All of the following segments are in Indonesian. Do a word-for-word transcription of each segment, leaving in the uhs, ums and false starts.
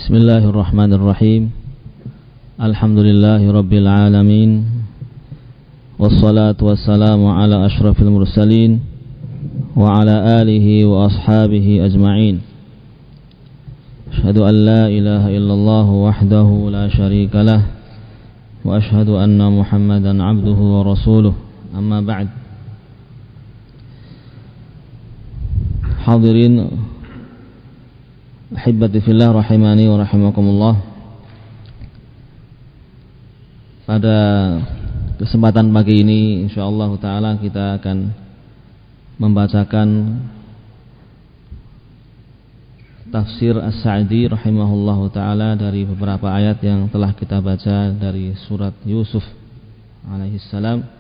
Bismillahirrahmanirrahim. Alhamdulillahirabbil alamin. Wassalatu wassalamu ala asyrafil mursalin wa ala alihi wa ashabihi ajma'in. Asyhadu an la ilaha illallah wahdahu la syarika lah wa asyhadu anna Muhammadan abduhu wa rasuluh. Amma ba'd. Hadirin ahibati fillah rahimani wa rahimakumullah. Pada kesempatan pagi ini insyaallah taala kita akan membacakan tafsir As-Sa'di rahimahullahu taala dari beberapa ayat yang telah kita baca dari surat Yusuf alaihi salam.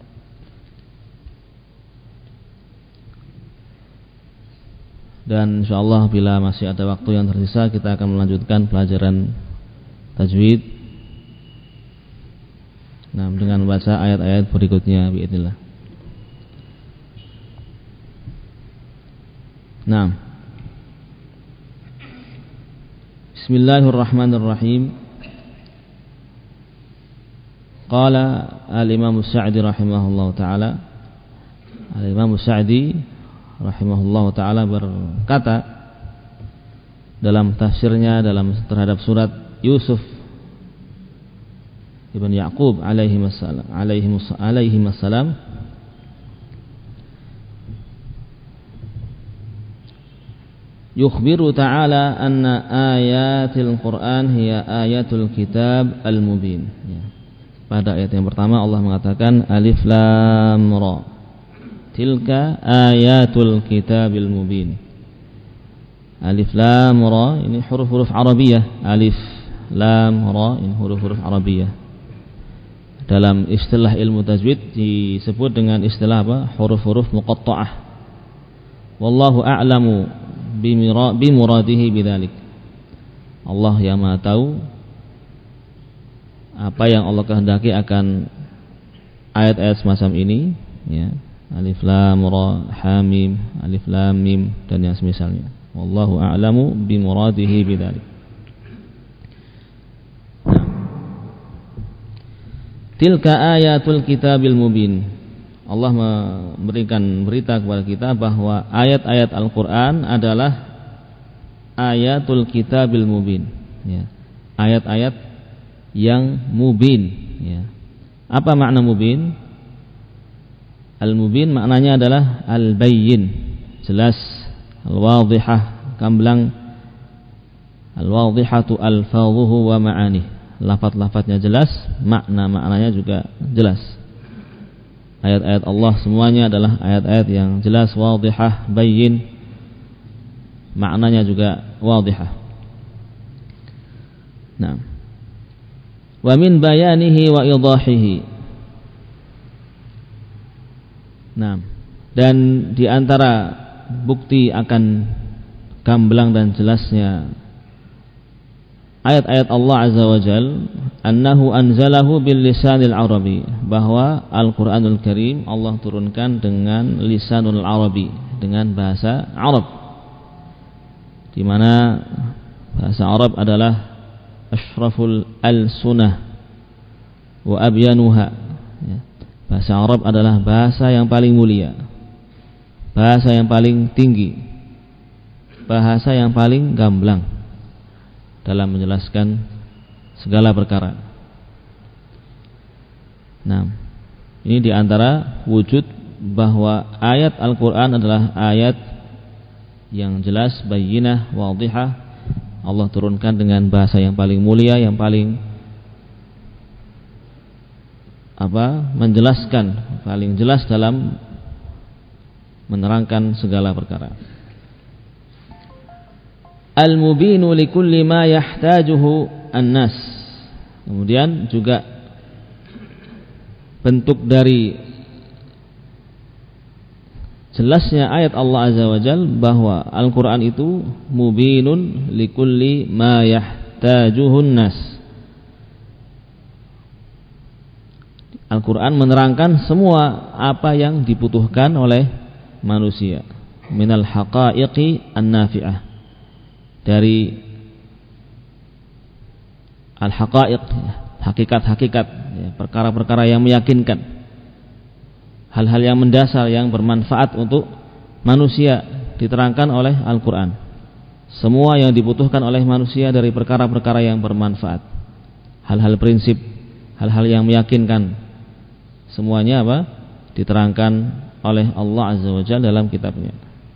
Dan insyaallah bila masih ada waktu yang tersisa kita akan melanjutkan pelajaran tajwid. Nah, dengan membaca ayat-ayat berikutnya biidznillah. Nah. Bismillahirrahmanirrahim. Qala al-Imam As-Sa'di rahimahullahu taala. Al-Imam As-Sa'di rahimahullah ta'ala berkata dalam tafsirnya dalam terhadap surat Yusuf Ibn Ya'qub alaihi wassalam alaihi wassalam yukhbiru ta'ala anna ayatil Qur'an hiya ayatul kitab al-mubin. Ya. Pada ayat yang pertama Allah mengatakan alif lam ra, tilka ayatul kitabil mubin. Alif lam ra ini huruf-huruf Arabiyah. Alif lam ra ini huruf-huruf Arabiyah. Dalam istilah ilmu tajwid disebut dengan istilah apa? Huruf-huruf muqatta'ah. Wallahu a'lamu bimuradihi bidzalik. Allah yang Maha tahu apa yang Allah kehendaki akan ayat-ayat semacam ini, ya. Alif lam ra ha mim, alif lam mim dan yang semisalnya. Wallahu a'lamu bimuradihi bidzalik. Nah. Tilka ayatul kitabil mubin. Allah memberikan berita kepada kita bahwa ayat-ayat Al-Qur'an adalah ayatul kitabil mubin, ya. Ayat-ayat yang mubin, ya. Apa makna mubin? Al-mubin maknanya adalah al-bayyin, jelas, al-wadhihah, gamblang, al-wadhihatu alfadhuhu wa ma'ani. Lafaz-lafaznya jelas, makna-maknanya juga jelas. Ayat-ayat Allah semuanya adalah ayat-ayat yang jelas, wadhihah, bayyin, maknanya juga wadhihah. Nah. Wa min bayanihi wa idahihi. Nah, dan di antara bukti akan gamblang dan jelasnya ayat-ayat Allah Azza wa Jalla, annahu anzalahu bil lisanil arabi, bahwa Al-Qur'anul Karim Allah turunkan dengan lisanul arabi, dengan bahasa Arab, di mana bahasa Arab adalah asyraful al-sunnah wa abyanuha, ya. Bahasa Arab adalah bahasa yang paling mulia, bahasa yang paling tinggi, bahasa yang paling gamblang dalam menjelaskan segala perkara. Nah, ini diantara wujud bahwa ayat Al-Quran adalah ayat yang jelas, bayyinah, wadhihah. Allah turunkan dengan bahasa yang paling mulia, yang paling apa menjelaskan, paling jelas dalam menerangkan segala perkara. Al-mubinu likulli ma yahtajuhu an-nas. Kemudian juga bentuk dari jelasnya ayat Allah Azza wa Jalla bahwa Al-Qur'an itu mubinun likulli ma yahtajuhu an-nas. Al-Quran menerangkan semua apa yang dibutuhkan oleh manusia, minal haqa'iqi an-nafi'ah, dari al-haqaiq, hakikat-hakikat, ya, perkara-perkara yang meyakinkan, hal-hal yang mendasar yang bermanfaat untuk manusia diterangkan oleh Al-Quran. Semua yang dibutuhkan oleh manusia dari perkara-perkara yang bermanfaat, hal-hal prinsip, hal-hal yang meyakinkan, semuanya apa? Diterangkan oleh Allah Azza wa Jalla dalam kitabnya.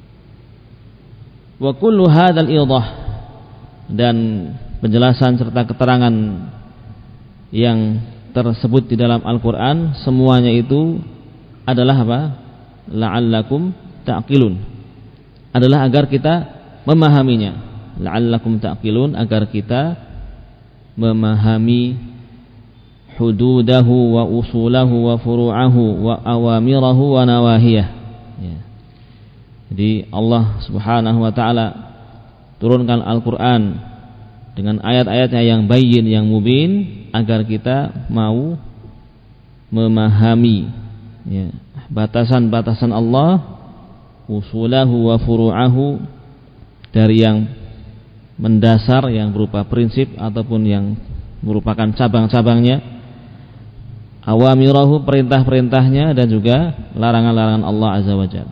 Wa kullu hadzal idah, dan penjelasan serta keterangan yang tersebut di dalam Al-Quran semuanya itu adalah apa? La'allakum ta'qilun, adalah agar kita memahaminya. La'allakum ta'qilun, agar kita memahami hududahu wa usulahu wa furu'ahu wa awamirahu wa nawahiyah, ya. Jadi Allah Subhanahu wa ta'ala turunkan Al-Quran dengan ayat-ayatnya yang bayyin, yang mubin, agar kita mau memahami, ya, batasan-batasan Allah, usulahu wa furu'ahu, dari yang mendasar yang berupa prinsip ataupun yang merupakan cabang-cabangnya, awamirahu, perintah-perintahnya, dan juga larangan-larangan Allah Azza wa Jalla.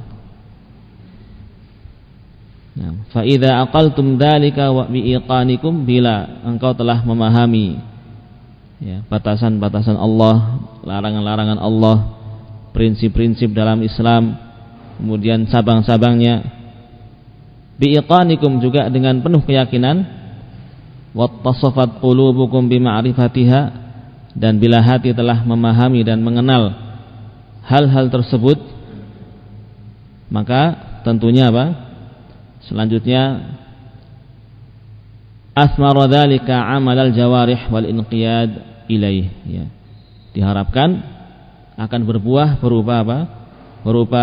Nah, fa idza aqaltum dzalika wa biiqanikum, bila engkau telah memahami, ya, batasan-batasan Allah, larangan-larangan Allah, prinsip-prinsip dalam Islam, kemudian cabang-cabangnya, biiqanikum, juga dengan penuh keyakinan, wattasafat qulubukum bima'rifatiha, dan bila hati telah memahami dan mengenal hal-hal tersebut, maka tentunya apa? Selanjutnya, asmara dzalika amalal jawarih wal inqiyad ilaih, ya. Diharapkan akan berbuah berupa apa? Berupa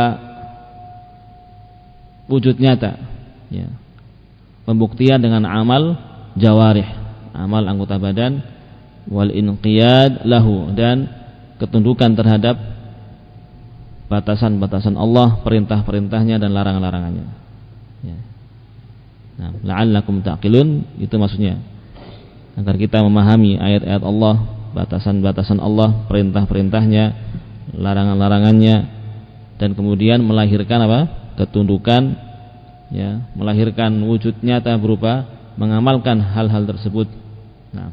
wujud nyata, ya. Pembuktian dengan amal jawarih, amal anggota badan, wal inqiyad lahu, dan ketundukan terhadap batasan-batasan Allah, perintah-perintahnya dan larangan-larangannya, ya. Nah, la'allakum ta'qilun, itu maksudnya agar kita memahami ayat-ayat Allah, batasan-batasan Allah, perintah-perintahnya, larangan-larangannya, dan kemudian melahirkan apa? Ketundukan, ya, melahirkan wujud nyata berupa mengamalkan hal-hal tersebut. Nah,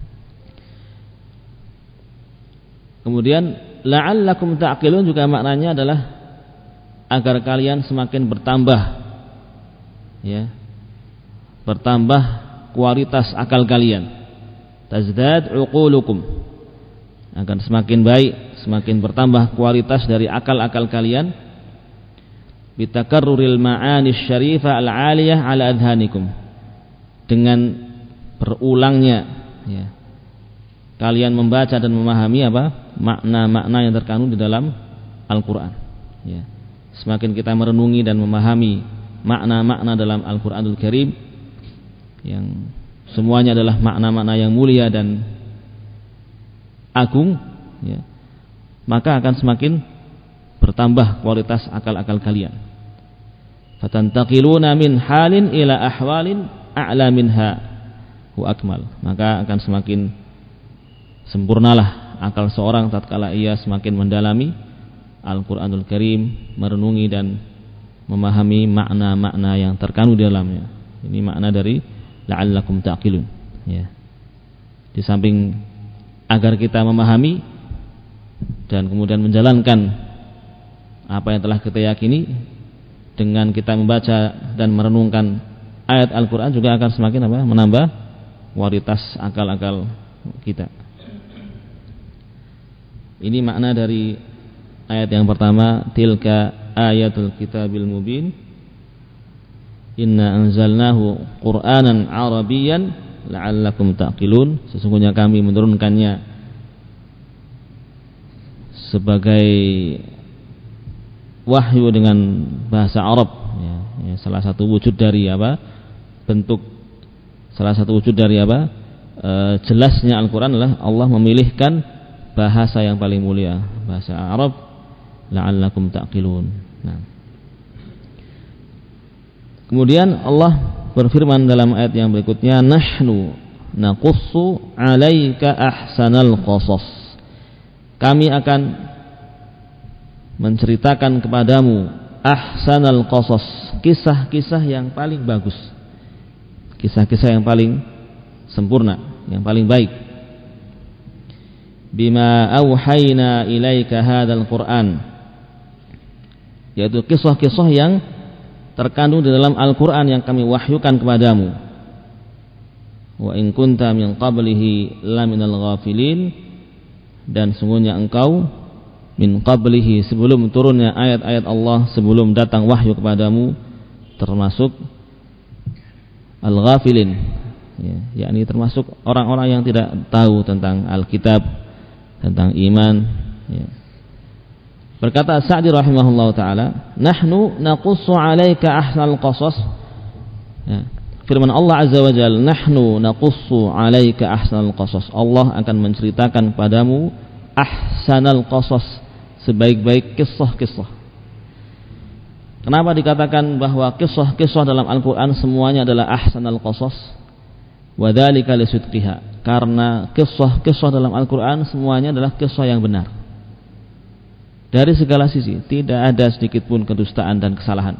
kemudian la'allakum ta'qilun juga maknanya adalah agar kalian semakin bertambah, ya, bertambah kualitas akal kalian. Tazdad uqulukum, akan semakin baik, semakin bertambah kualitas dari akal-akal kalian, bitakarruril ma'ani syarifah al-'aliyah 'ala adhanikum, dengan berulangnya, ya, kalian membaca dan memahami apa? Makna-makna yang terkandung di dalam Al-Quran, ya. Semakin kita merenungi dan memahami makna-makna dalam Al-Quranul Karim, yang semuanya adalah makna-makna yang mulia dan agung, ya, maka akan semakin bertambah kualitas akal-akal kalian. Fatantaqiluna min halin ila ahwalin a'la minha wa akmal, maka akan semakin sempurnalah akal seorang tatkala ia semakin mendalami Al-Quranul Karim, merenungi dan memahami makna-makna yang terkandung di dalamnya. Ini makna dari la'allakum ta'qilun, ya. Di samping agar kita memahami dan kemudian menjalankan apa yang telah kita yakini, dengan kita membaca dan merenungkan ayat Al-Quran juga akan semakin apa? Menambah kualitas akal-akal kita. Ini makna dari ayat yang pertama, tilka ayatul kitabil mubin, inna anzalnahu qur'anan arabiyyan la'allakum ta'qilun, sesungguhnya kami menurunkannya sebagai wahyu dengan bahasa Arab, ya, ya, salah satu wujud dari apa? Bentuk salah satu wujud dari apa? E, jelasnya Al-Qur'an adalah Allah memilihkan bahasa yang paling mulia, bahasa Arab, la'allakum ta'qilun. Nah, kemudian Allah berfirman dalam ayat yang berikutnya, nahnu naqussu 'alaika ahsanal qasas. Kami akan menceritakan kepadamu ahsanal qasas, kisah-kisah yang paling bagus, kisah-kisah yang paling sempurna, yang paling baik. Bima auhayna ilaika hadzal Qur'an, yaitu kisah-kisah yang terkandung di dalam Al-Qur'an yang kami wahyukan kepadamu. Wa in kunta min qablihi laminal ghafilin, dan sungguhnya engkau min qablihi, sebelum turunnya ayat-ayat Allah, sebelum datang wahyu kepadamu, termasuk al-ghafilin, ya, yakni termasuk orang-orang yang tidak tahu tentang Alkitab, tentang iman, ya. Berkata Sa'di rahimahullahu taala, nahnu naqussu 'alaika ahsanal qasas, ya. Firman Allah azza wa jalla, nahnu naqussu 'alaika ahsanal qasas, Allah akan menceritakan kepadamu ahsanal qasas, sebaik-baik kisah-kisah. Kenapa dikatakan bahwa kisah-kisah dalam Al-Qur'an semuanya adalah ahsanal qasas? Wa dzalika li sidqiha, karena kisah-kisah dalam Al-Qur'an semuanya adalah kisah yang benar. Dari segala sisi, tidak ada sedikit pun kedustaan dan kesalahan.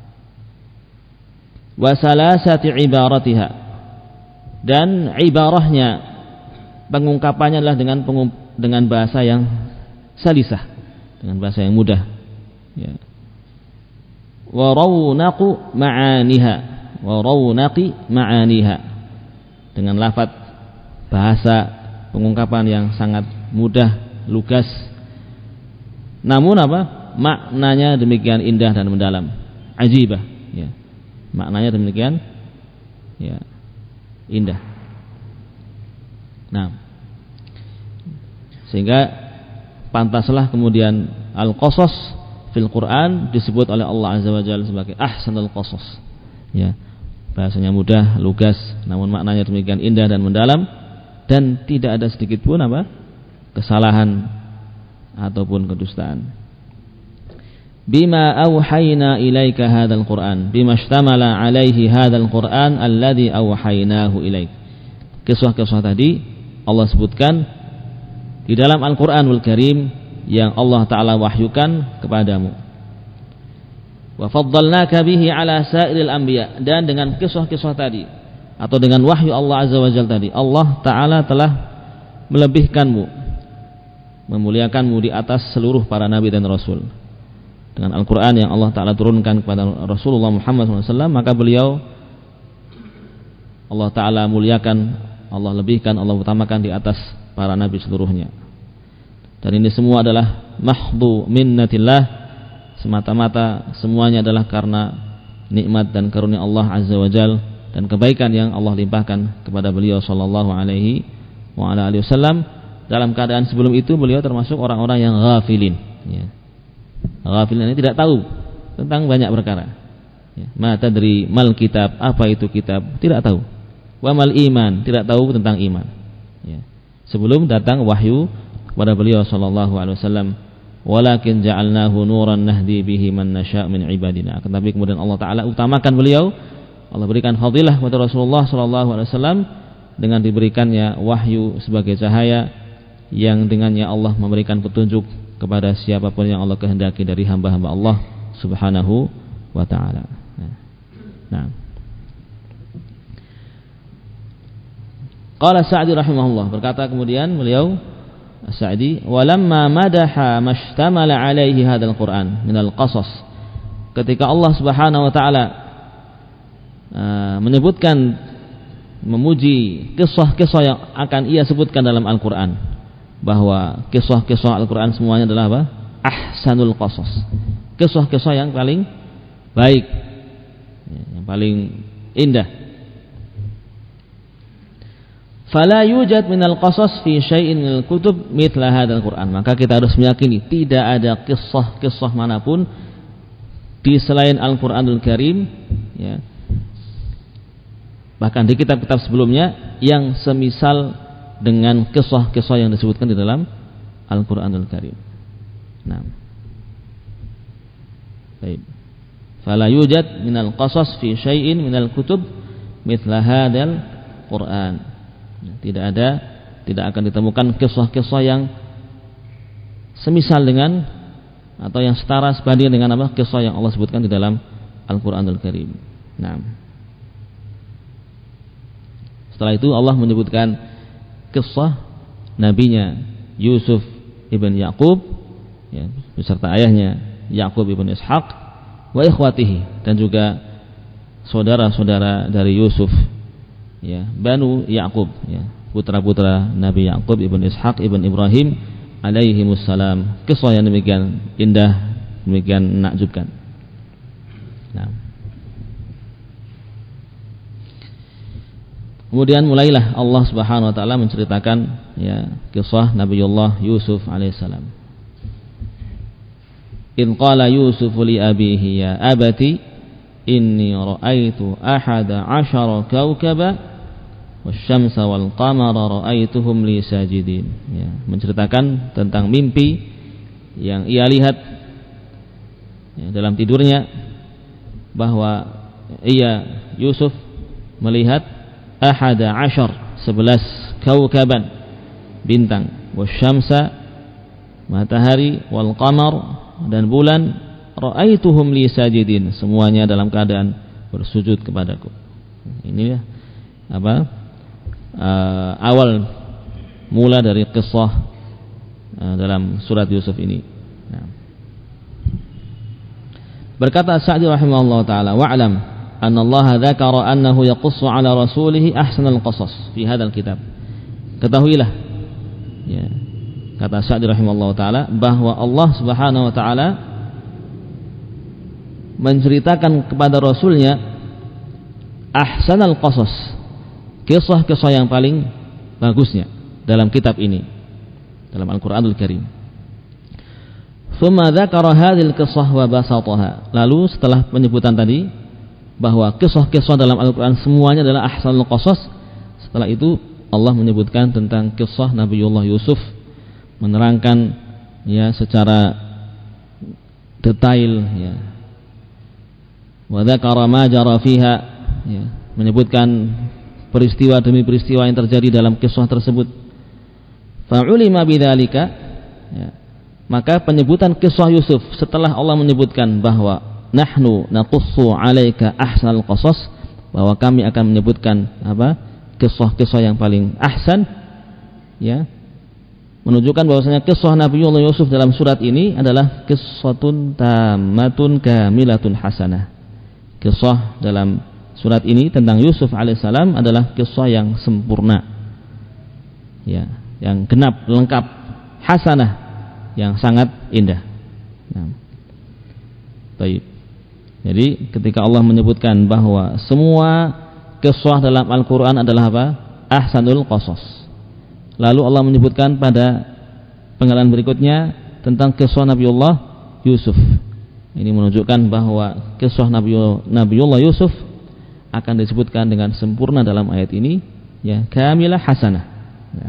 Wa salasati ibaratiha, dan ibarahnya, pengungkapannya adalah dengan dengan bahasa yang salisah, dengan bahasa yang mudah, ya. Wa rawnaqu ma'aniha, wa rawnaqi ma'aniha, dengan lafaz bahasa pengungkapan yang sangat mudah, lugas, namun apa? Maknanya demikian indah dan mendalam, ajibah, ya. Maknanya demikian, ya, indah. Nah, sehingga pantaslah kemudian al-qasas fil Quran disebut oleh Allah azza wa jalla sebagai ahsanul qasas, ya. Bahasanya mudah, lugas, namun maknanya demikian indah dan mendalam, dan tidak ada sedikit pun apa? Kesalahan ataupun kedustaan. Bima auhayna ilaika hadzal Qur'an, bima ishtamala alaihi hadzal Qur'an alladzi auhaynahu ilaik. Kisah-kisah tadi Allah sebutkan di dalam Al-Qur'anul Karim yang Allah taala wahyukan kepadamu. Wa faddalnaka bihi ala sa'iril anbiya, dan dengan kisah-kisah tadi atau dengan wahyu Allah azza wa jalla tadi, Allah taala telah melebihkanmu, memuliakanmu di atas seluruh para nabi dan rasul. Dengan Al-Quran yang Allah Ta'ala turunkan kepada Rasulullah Muhammad shallallahu alaihi wasallam, maka beliau Allah Ta'ala muliakan, Allah lebihkan, Allah utamakan di atas para nabi seluruhnya. Dan ini semua adalah mahdhu minnatillah, semata-mata semuanya adalah karena nikmat dan karunia Allah Azza wa Jal dan kebaikan yang Allah limpahkan kepada beliau sallallahu alaihi wa ala alihi wasallam. Dalam keadaan sebelum itu beliau termasuk orang-orang yang ghafilin, ya. Ghafilin ini tidak tahu tentang banyak perkara, ya. Ma tadri mal kitab, apa itu kitab, tidak tahu. Wa mal iman, tidak tahu tentang iman, ya. Sebelum datang wahyu kepada beliau sallallahu alaihi wasallam, walakin ja'alnahu nuran nahdi bihi man nasya' min ibadina. Tetapi kemudian Allah Ta'ala utamakan beliau, Allah berikan fadilah kepada Rasulullah sallallahu alaihi wasallam dengan diberikannya wahyu sebagai cahaya yang dengannya Allah memberikan petunjuk kepada siapapun yang Allah kehendaki dari hamba-hamba Allah subhanahu wa ta'ala. Nah, qala Sa'di rahimahullah, berkata kemudian beliau Sa'di, walamma madaha mashtamala alaihi hadzal Qur'an minal qasas, ketika Allah subhanahu wa ta'ala uh, menyebutkan, memuji kisah-kisah yang akan ia sebutkan dalam Al-Quran, bahwa kisah-kisah Al-Quran semuanya adalah apa? Ahsanul qasas, kisah-kisah yang paling baik, yang paling indah. Fala yujad minal qasas fi syai'in minal kutub mithla hadzal Qur'an, maka kita harus meyakini tidak ada kisah-kisah manapun di selain Al-Qur'anul Karim, ya, bahkan di kitab-kitab sebelumnya yang semisal dengan kisah-kisah yang disebutkan di dalam Al-Qur'anul Karim. Nah, baik. Fala yujad minal qasas fi syai'in minal kutub mithla hadzal Qur'an. Tidak ada, tidak akan ditemukan kisah-kisah yang semisal dengan atau yang setara sebanding dengan apa kisah yang Allah sebutkan di dalam Al-Qur'anul Karim. Nah, setelah itu Allah menyebutkan kisah nabinya Yusuf ibn Yaqub, ya, beserta ayahnya Yaqub ibn Ishaq wa ikhwatihi, dan juga saudara-saudara dari Yusuf, ya, Banu Yaqub, ya, putra-putra Nabi Yaqub ibn Ishaq ibn Ibrahim alaihimussalam. Kisah yang demikian indah, demikian menakjubkan. Nah, kemudian mulailah Allah Subhanahu wa taala menceritakan, ya, kisah Nabiullah Yusuf alaihissalam. In qala Yusuf li abihi ya abati inni ra'aitu ahada asyara kawkaba wasyamsa wal qamara ra'aituhum li sajidin. Ya, menceritakan tentang mimpi yang ia lihat, ya, dalam tidurnya, bahwa ia Yusuf melihat ahada asyar, sebelas kawkaban, bintang, wasyamsa, matahari, wal qamar, dan bulan, ra'aituhum li sajidin, semuanya dalam keadaan bersujud kepadaku. Ini ya apa Uh, awal mula dari kisah uh, dalam surat Yusuf ini. Nah. Berkata Sa'di rahimahullah taala, wa'lam anna Allah dzakara annahu yaqussu ala rasulih ahsanal qasas fi hadzal kitab. Ketahuilah, ya, kata Sa'di rahimahullah taala, bahwa Allah Subhanahu wa taala menceritakan kepada rasulnya ahsanal qasas, kisah-kisah yang paling bagusnya dalam kitab ini, dalam Al-Qur'anul Karim. Tsumma dzakara hadhil qissah wa basataha. Lalu setelah penyebutan tadi bahwa kisah-kisah dalam Al-Qur'an semuanya adalah ahsanul qasas, setelah itu Allah menyebutkan tentang kisah Nabiullah Yusuf, menerangkan, ya, secara detail, ya. Wa dzakara ma jara fiha, ya, menyebutkan peristiwa demi peristiwa yang terjadi dalam kisah tersebut. Fa'ulima bidzalika, ya, maka penyebutan kisah Yusuf setelah Allah menyebutkan bahwa nahnu naqussu 'alaika ahsanal qasas, bahwa kami akan menyebutkan apa kisah-kisah yang paling ahsan, ya, menunjukkan bahwasanya kisah Nabiullah Yusuf dalam surat ini adalah qissatun tammatun kamilatun hasanah. Kisah dalam surat ini tentang Yusuf alaihissalam adalah kisah yang sempurna, ya, yang genap, lengkap, hasanah, yang sangat indah. Nah, baik. Jadi ketika Allah menyebutkan bahwa semua kisah dalam Al-Quran adalah apa? Ahsanul qasas. Lalu Allah menyebutkan pada penggalan berikutnya tentang kisah Nabiullah Yusuf. Ini menunjukkan bahwa kisah Nabiullah Yusuf akan disebutkan dengan sempurna dalam ayat ini, ya, kamilah hasanah. Ya.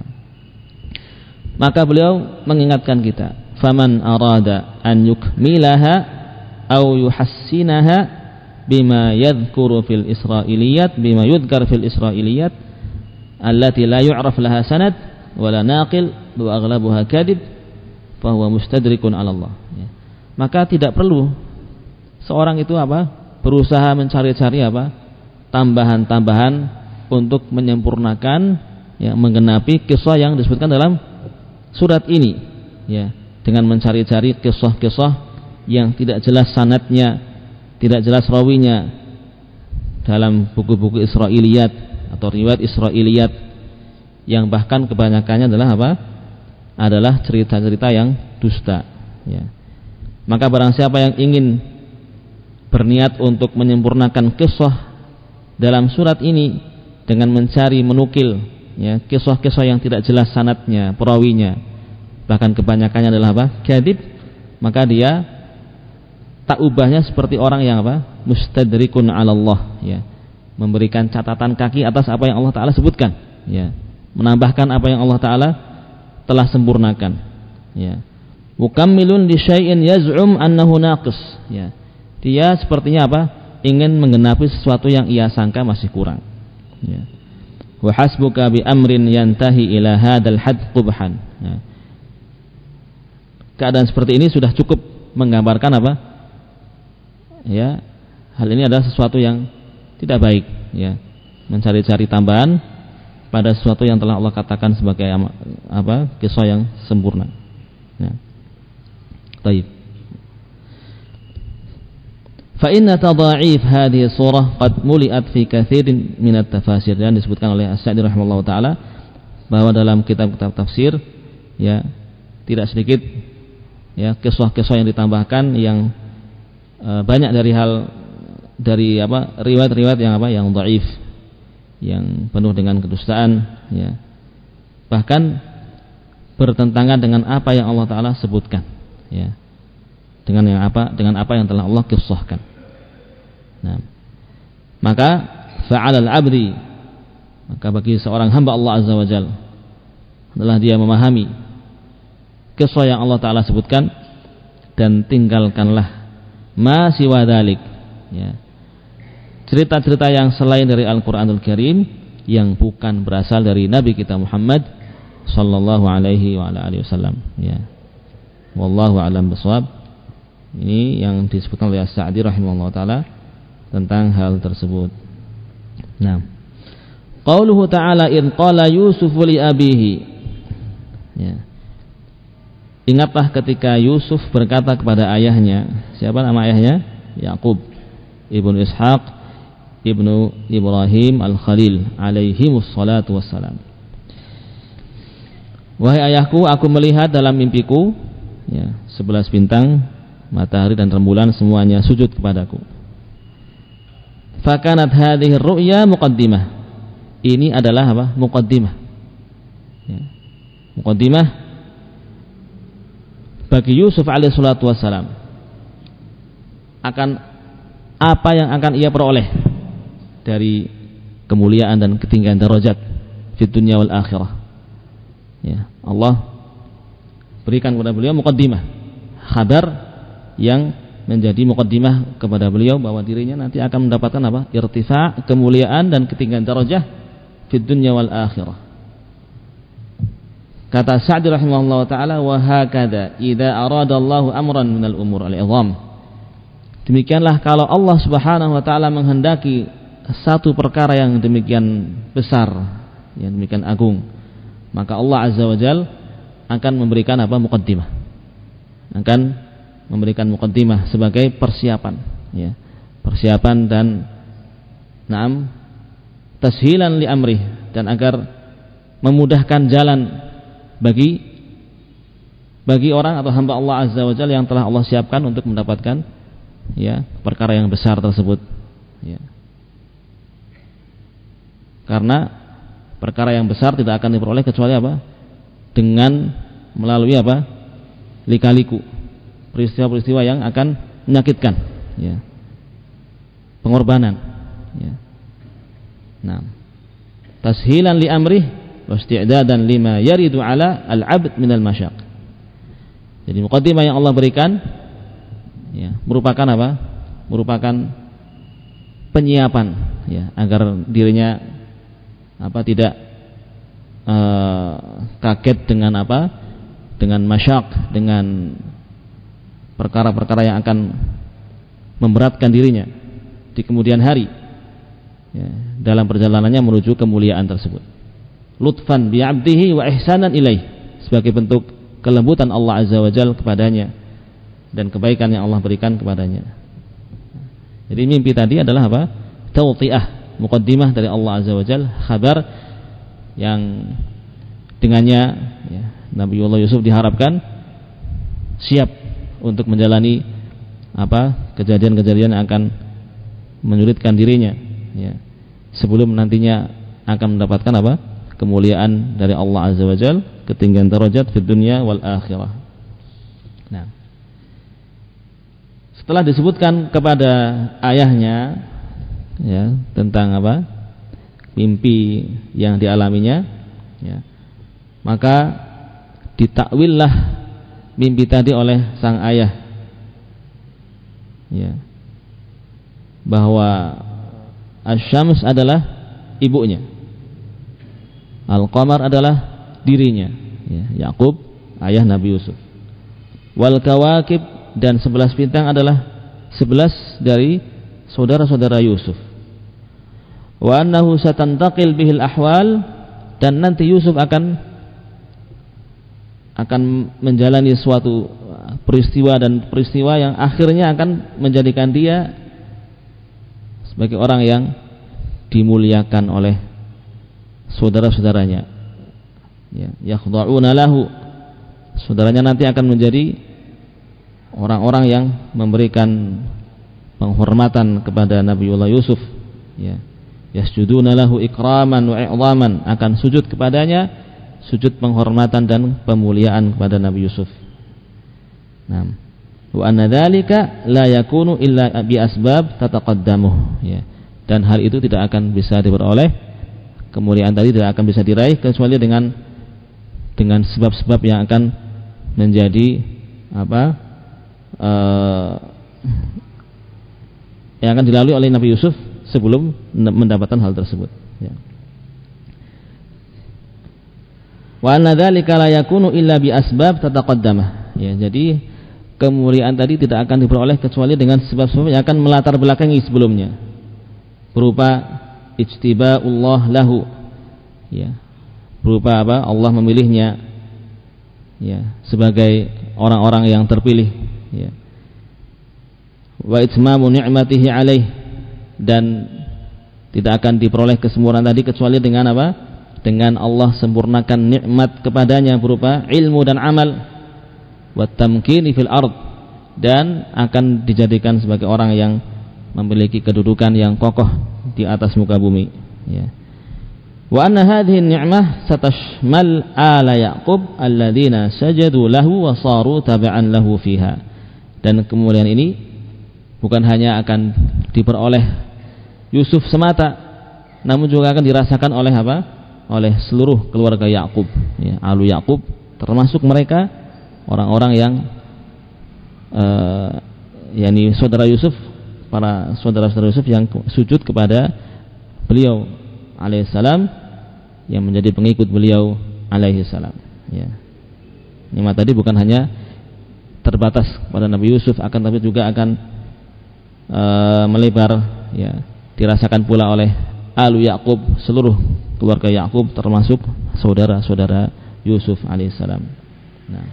Maka beliau mengingatkan kita, faman arada an yukmilaha aw yuhassinaha bima yadhkuru fil israiliyat bima yudhkar fil israiliyat allati la yu'raf laha sanad wala naqil wa aghlabuha kadhib fa huwa mustadrikun 'ala Allah. Ya. Maka tidak perlu seorang itu apa? Berusaha mencari-cari apa? Tambahan-tambahan untuk menyempurnakan, ya, menggenapi kisah yang disebutkan dalam surat ini, ya, dengan mencari-cari kisah-kisah yang tidak jelas sanadnya, tidak jelas rawinya dalam buku-buku Israiliyat atau riwayat Israiliyat, yang bahkan kebanyakannya adalah apa? Adalah cerita-cerita yang dusta, ya. Maka barang siapa yang ingin berniat untuk menyempurnakan kisah dalam surat ini dengan mencari, menukil, ya, kisah-kisah yang tidak jelas sanadnya, perawinya, bahkan kebanyakannya adalah apa? Kadzib, maka dia tak ubahnya seperti orang yang apa? Mustadrikun 'ala Allah, ya, memberikan catatan kaki atas apa yang Allah Ta'ala sebutkan, ya, menambahkan apa yang Allah Ta'ala telah sempurnakan, ya. Mukammilun li syai'in yaz'um annahu naqis, ya. Dia sepertinya apa? Ingin menggenapi sesuatu yang ia sangka masih kurang, ya. wa hasbuka bi amrin yantahi ila hadzal hadd qubhan. Ya. Keadaan seperti ini sudah cukup menggambarkan apa? Ya, hal ini adalah sesuatu yang tidak baik, ya. Mencari-cari tambahan pada sesuatu yang telah Allah katakan sebagai apa? Kisah yang sempurna. Ya. Baik. Fa inna tadha'if hadhihi surah qad muli'at fi katsirin min at-tafasir, dan disebutkan oleh As-Sa'di rahimahullahu taala bahwa dalam kitab-kitab tafsir ya tidak sedikit ya kisah-kisah yang ditambahkan yang e, banyak dari hal dari apa riwayat-riwayat yang apa yang dhaif, yang penuh dengan kedustaan, ya, bahkan bertentangan dengan apa yang Allah taala sebutkan, ya, dengan yang apa dengan apa yang telah Allah kisahkan. Nah, maka fa'alal abdi, maka bagi seorang hamba Allah azza wajalla adalah dia memahami kisah yang Allah taala sebutkan dan tinggalkanlah ma siwa dzalik, ya, cerita-cerita yang selain dari Al-Qur'anul Karim yang bukan berasal dari Nabi kita Muhammad sallallahu alaihi wa ala alihi wasallam, ya. Wallahu a'lam bishawab. Ini yang disebutkan oleh As-Sa'di rahimahullah taala tentang hal tersebut. Nah, qauluhu ta'ala in qala Yusuf li abihi, ya. Ingatlah ketika Yusuf berkata kepada ayahnya. Siapa nama ayahnya? Yaqub ibnu Ishaq ibnu Ibrahim al-Khalil alaihimus salatu wassalam. Wahai ayahku, aku melihat dalam mimpiku, ya, sebelas bintang, matahari dan rembulan semuanya sujud kepadaku. Fakanat hadhihi ru'ya muqaddimah. Ini adalah apa? Muqaddimah. Ya. Muqaddimah bagi Yusuf alaihi salatu wassalam akan apa yang akan ia peroleh dari kemuliaan dan ketinggian derajat di dunia wal akhirah. Ya, Allah berikan kepada beliau muqaddimah, khabar yang menjadi muqaddimah kepada beliau bahwa dirinya nanti akan mendapatkan apa? Irtifa, kemuliaan dan ketinggian darajah di dunia wal akhirah. Kata Sa'di rahimahullah taala, wa hakadha idza aradallahu amran minal umur al-'idham. Demikianlah kalau Allah Subhanahu wa taala menghendaki satu perkara yang demikian besar, yang demikian agung, maka Allah azza wajal akan memberikan apa? Muqaddimah. Akan memberikan muqaddimah sebagai persiapan, ya, persiapan dan na'am tashilan li amrih, dan agar memudahkan jalan bagi bagi orang atau hamba Allah azza wajalla yang telah Allah siapkan untuk mendapatkan, ya, perkara yang besar tersebut, ya. Karena perkara yang besar tidak akan diperoleh kecuali apa? Dengan melalui apa? Lika-liku, peristiwa-peristiwa yang akan menyakitkan, ya, pengorbanan, ya. Nah, tashilan li amrih wa isti'dadan lima yaridu ala al-'abd min al-masyaq. Jadi muqaddimah yang Allah berikan, ya, merupakan apa? Merupakan penyiapan, ya, agar dirinya apa tidak uh, kaget dengan apa? Dengan masyaq, dengan perkara-perkara yang akan memberatkan dirinya di kemudian hari, ya, dalam perjalanannya menuju kemuliaan tersebut. Lutfan bi 'abdihi wa ihsanan ilaih, sebagai bentuk kelembutan Allah azza wajalla kepadanya dan kebaikan yang Allah berikan kepadanya. Jadi mimpi tadi adalah apa? Tawti'ah, muqaddimah dari Allah azza wajalla, khabar yang dengannya, ya, Nabiullah Yusuf diharapkan siap untuk menjalani apa? Kejadian-kejadian yang akan menyulitkan dirinya, ya, sebelum nantinya akan mendapatkan apa? Kemuliaan dari Allah azza wajalla, ketinggian derajat di dunia wal akhirah. Nah, setelah disebutkan kepada ayahnya, ya, tentang apa? Mimpi yang dialaminya, ya, maka ditakwillah mimpi tadi oleh sang ayah, ya, bahwa Asy-Syams adalah ibunya, Al-qamar adalah dirinya, ya, Yakub ayah Nabi Yusuf. Wal kawakib, dan sebelas bintang adalah sebelas dari saudara-saudara Yusuf. Wa annahu satantaqil bihil ahwal, dan nanti Yusuf akan akan menjalani suatu peristiwa dan peristiwa yang akhirnya akan menjadikan dia sebagai orang yang dimuliakan oleh saudara-saudaranya, ya, yakhda'una lahu, saudaranya nanti akan menjadi orang-orang yang memberikan penghormatan kepada Nabiullah Yusuf, ya, yasjuduna lahu ikraman wa i'zaman, akan sujud kepadanya sujud penghormatan dan pemuliaan kepada Nabi Yusuf. Nah, wa anna dzalika la yakunu illa bi asbab tataqaddamu, ya, dan hal itu tidak akan bisa diperoleh, kemuliaan tadi tidak akan bisa diraih kecuali dengan dengan sebab-sebab yang akan menjadi apa uh, yang akan dilalui oleh Nabi Yusuf sebelum mendapatkan hal tersebut, ya. Wa anna dzalika la yakunu illa bi asbab tataqaddamah, ya, jadi kemuliaan tadi tidak akan diperoleh kecuali dengan sebab-sebab yang akan melatar belakangi sebelumnya, berupa ijtibaullah lahu, ya, berupa apa? Allah memilihnya, ya, sebagai orang-orang yang terpilih, ya. Wa itmamu ni'matihi alaih, dan tidak akan diperoleh kesempurnaan tadi kecuali dengan apa? Dengan Allah sempurnakan nikmat kepadanya berupa ilmu dan amal, wa tamkini fil ard, dan akan dijadikan sebagai orang yang memiliki kedudukan yang kokoh di atas muka bumi, ya. Wa anna hadhihi ni'mah satashmal ala Yaqub alladzina sajadu lahu wa saru tab'an lahu fiha, dan kemuliaan ini bukan hanya akan diperoleh Yusuf semata, namun juga akan dirasakan oleh apa? Oleh seluruh keluarga Yakub, ya, alu Yakub, termasuk mereka orang-orang yang uh, yakni saudara Yusuf, para saudara-saudara Yusuf yang sujud kepada beliau alaihissalam, yang menjadi pengikut beliau alaihissalam, ya. Nikmat tadi bukan hanya terbatas pada Nabi Yusuf, akan tapi juga akan uh, melebar, ya, dirasakan pula oleh alu Yakub, seluruh keluarga Yakub, termasuk saudara-saudara Yusuf alaihissalam. Nah,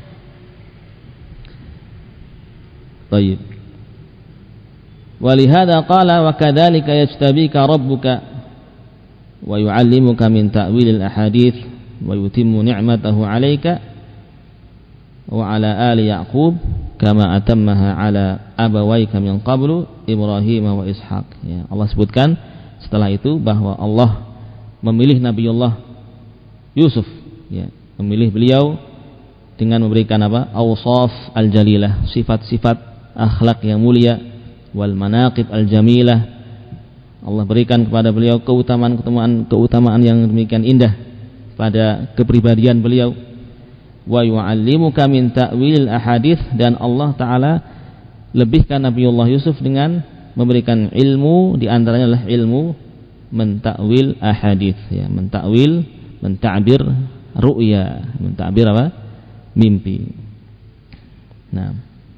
baik. Walihada qala wa kadzalika yajtabika rabbuka wa yu'allimuka min ta'wilil ahadits wa yutimmu ni'matahu 'alaika wa 'ala ali Yaqub kama atammaha 'ala abawayka min qablu Ibrahim wa Ishaq, ya. Allah sebutkan setelah itu bahwa Allah memilih Nabiullah Yusuf, ya, memilih beliau dengan memberikan apa? Awsaf al-jalilah, sifat-sifat akhlak yang mulia, wal manaqib al-jamilah, Allah berikan kepada beliau keutamaan-keutamaan keutamaan yang demikian indah pada kepribadian beliau. Wa yu'allimuka min ta'wilil ahadits, dan Allah taala lebihkan Nabiullah Yusuf dengan memberikan ilmu, di antaranya adalah ilmu mentakwil ahadits, ya, mentakwil, mentakbir ru'ya, mentakbir apa? Mimpi. Nah,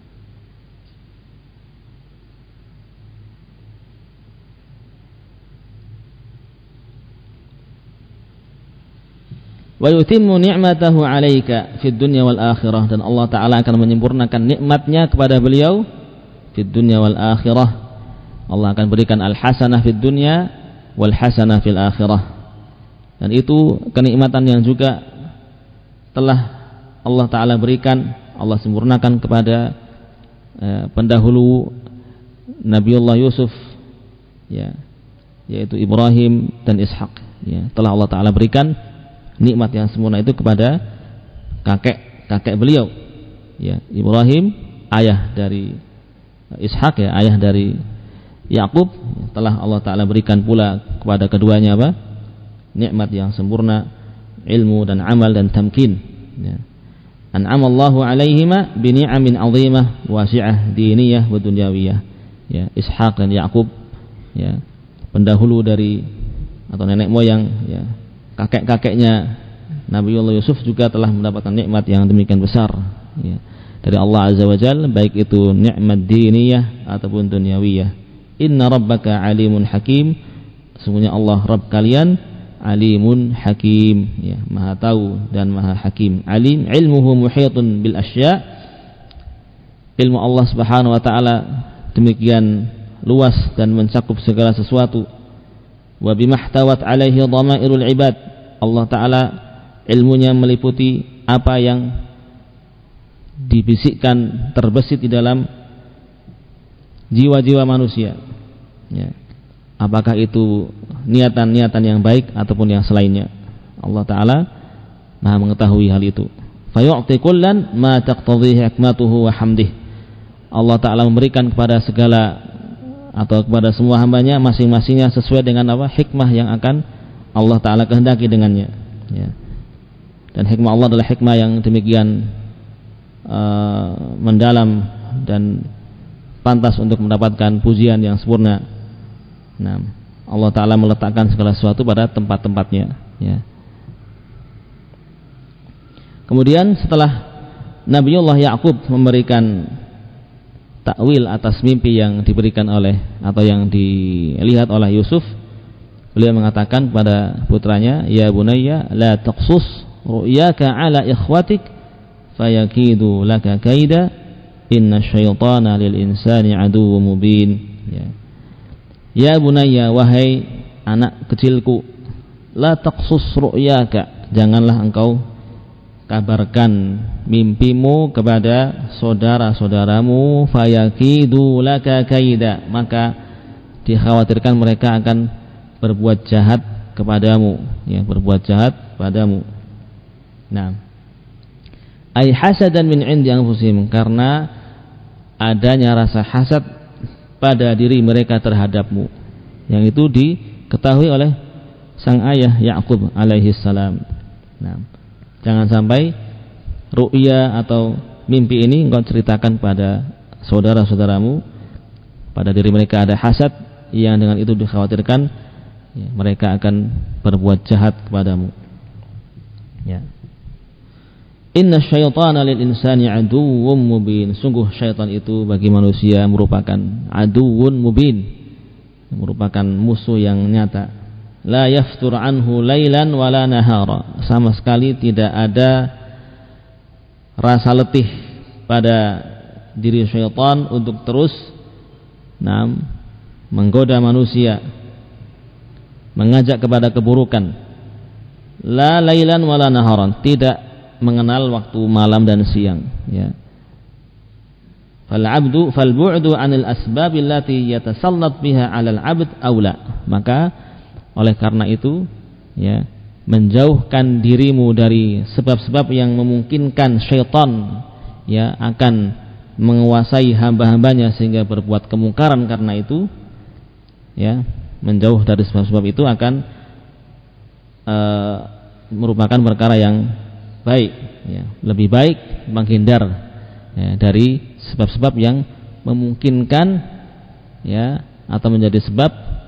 wa yutimmu ni'matahu 'alaika fid dunya wal akhirah, dan Allah taala akan menyempurnakan nikmatnya kepada beliau fid dunya wal akhirah. Allah akan berikan al-hasanah fid dunya wal hasanah fil akhirah, dan itu kenikmatan yang juga telah Allah taala berikan, Allah sempurnakan kepada eh, pendahulu Nabiullah Yusuf, ya, yaitu Ibrahim dan Ishaq, ya. Telah Allah taala berikan nikmat yang sempurna itu kepada kakek kakek beliau, ya, Ibrahim, ayah dari Ishaq, ya, ayah dari Yakub. Telah Allah taala berikan pula kepada keduanya apa? Nikmat yang sempurna, ilmu dan amal dan tamkin, ya. An'amallahu 'alaihima bi ni'amin 'azimah wasi'ah diniyah wa dunyawiyah, ya, Ishaq dan Yakub, ya, pendahulu dari atau nenek moyang, ya, kakek-kakeknya Nabiullah Yusuf juga telah mendapatkan nikmat yang demikian besar, ya, dari Allah Azza wa Jalla, baik itu nikmat diniyah ataupun dunyawiyah. Inna rabbaka alimun hakim, sesungguhnya Allah Rabb kalian alimun hakim, ya, maha tahu dan maha hakim. Alim ilmuhu muhitun bil asya', ilmu Allah Subhanahu wa taala demikian luas dan mencakup segala sesuatu. Wa bimahtawat alaihi dhamairul ibad, Allah taala ilmunya meliputi apa yang dibisikkan, terbesit di dalam jiwa-jiwa manusia, ya. Apakah itu niatan-niatan yang baik ataupun yang selainnya, Allah taala maha mengetahui hal itu. Fayu'ti kullan ma taqtadhihi hikmatuhu wa hamdih, Allah taala memberikan kepada segala atau kepada semua hambanya masing-masingnya sesuai dengan apa hikmah yang akan Allah taala kehendaki dengannya, ya. Dan hikmah Allah adalah hikmah yang demikian uh, mendalam dan pantas untuk mendapatkan pujian yang sempurna. Nah, Allah taala meletakkan segala sesuatu pada tempat-tempatnya, ya. Kemudian setelah Nabiullah Ya'qub memberikan takwil atas mimpi yang diberikan oleh atau yang dilihat oleh Yusuf, beliau mengatakan kepada putranya, ya bunayya la taqsus ru'yaka ala ikhwatik fayakidu laka kaida inna syaitana lil insani aduwwum mubin, ya. Ya bunayya, wahai anak kecilku, la taqsus ru'yaka, janganlah engkau kabarkan mimpimu kepada saudara-saudaramu, fayakidu laka kaida, maka dikhawatirkan mereka akan berbuat jahat kepadamu, ya, berbuat jahat padamu. Nah, ay hasadan min indi anfusihim, karena adanya rasa hasad pada diri mereka terhadapmu, yang itu diketahui oleh sang ayah Ya'qub alaihi salam. Nah, jangan sampai ru'ya atau mimpi ini engkau ceritakan pada saudara-saudaramu, pada diri mereka ada hasad yang dengan itu dikhawatirkan, ya, mereka akan berbuat jahat kepadamu, ya. Inna syaitana lil insani aduwwum mubin, sungguh syaitan itu bagi manusia merupakan aduwwun mubin, merupakan musuh yang nyata. La yaftur anhu lailan wala nahara, sama sekali tidak ada rasa letih pada diri syaitan untuk terus nam, menggoda manusia, mengajak kepada keburukan. La lailan wala naharan, tidak mengenal waktu malam dan siang, ya. Fal abdu fal bu'du 'anil asbab allati yatasallat biha 'alal 'abd aula, maka oleh karena itu, ya, menjauhkan dirimu dari sebab-sebab yang memungkinkan syaitan, ya, akan menguasai hamba-hambanya sehingga berbuat kemungkaran, karena itu, ya, menjauh dari sebab-sebab itu akan uh, merupakan perkara yang baik, ya. Lebih baik menghindar, ya, dari sebab-sebab yang memungkinkan, ya, atau menjadi sebab,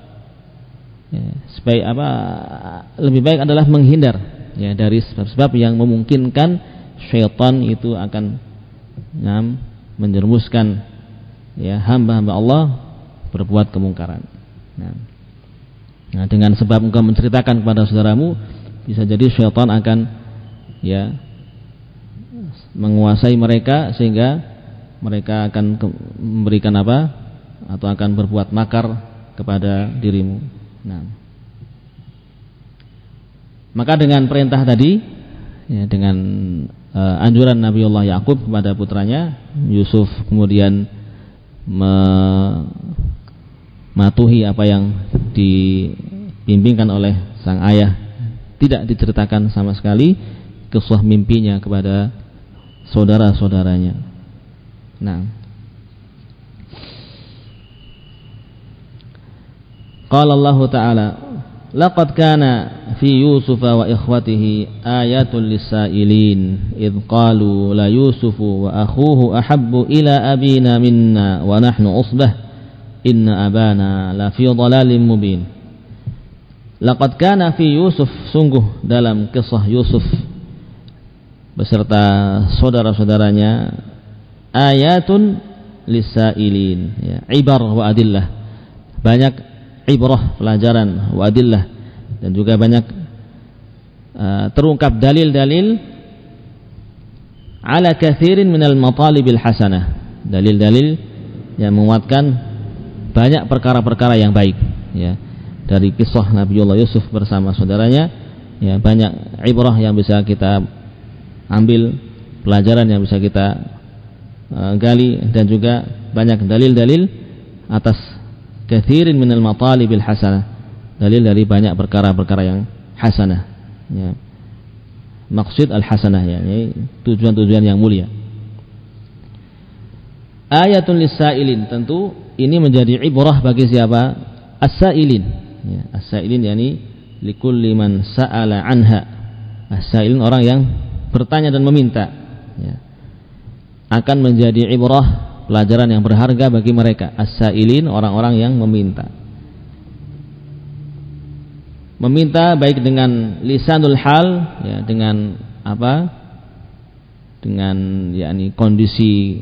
ya, sebaik apa lebih baik adalah menghindar, ya, dari sebab-sebab yang memungkinkan syaitan itu akan, ya, menjerumuskan, ya, hamba-hamba Allah berbuat kemungkaran. Nah, nah, dengan sebab engkau menceritakan kepada saudaramu, bisa jadi syaitan akan, ya, menguasai mereka sehingga mereka akan memberikan apa atau akan berbuat makar kepada dirimu. Nah, maka dengan perintah tadi, ya, dengan uh, anjuran Nabiullah Ya'qub kepada putranya Yusuf, kemudian mematuhi apa yang dibimbingkan oleh sang ayah, tidak diceritakan sama sekali kisah mimpinya kepada saudara-saudaranya. Nah, qala Allah Ta'ala, laqad kana fi Yusuf wa ikhwatihi ayatul lisailin idh qalu la Yusufu wa akhuhu ahabbu ila abina minna wa nahnu usbah inna abana la fi dhalalin mubin. Laqad kana fi Yusuf, sungguh dalam kisah Yusuf beserta saudara-saudaranya, ayatun lisailin, ya, ibar wa adillah, banyak ibrah, pelajaran, wa adillah, dan juga banyak uh, terungkap dalil-dalil ala kathirin minal matalibil hasanah, dalil-dalil yang menguatkan banyak perkara-perkara yang baik, ya, dari kisah Nabiullah Yusuf bersama saudaranya, ya, banyak ibrah yang bisa kita ambil, pelajaran yang bisa kita uh, gali, dan juga banyak dalil-dalil atas kathirin minal matalibil hasanah, dalil dari banyak perkara-perkara yang hasanah, ya. Maksud al-hasanah, ya, tujuan-tujuan yang mulia. Ayatun lis-sailin, tentu ini menjadi ibrah bagi siapa? As-sailin, ya, as-sailin yakni likulli man sa'ala anha. As-sailin orang yang bertanya dan meminta, ya, akan menjadi ibrah, pelajaran yang berharga bagi mereka. As-sailin, orang-orang yang meminta. Meminta baik dengan lisanul hal, ya, dengan apa? Dengan yakni kondisi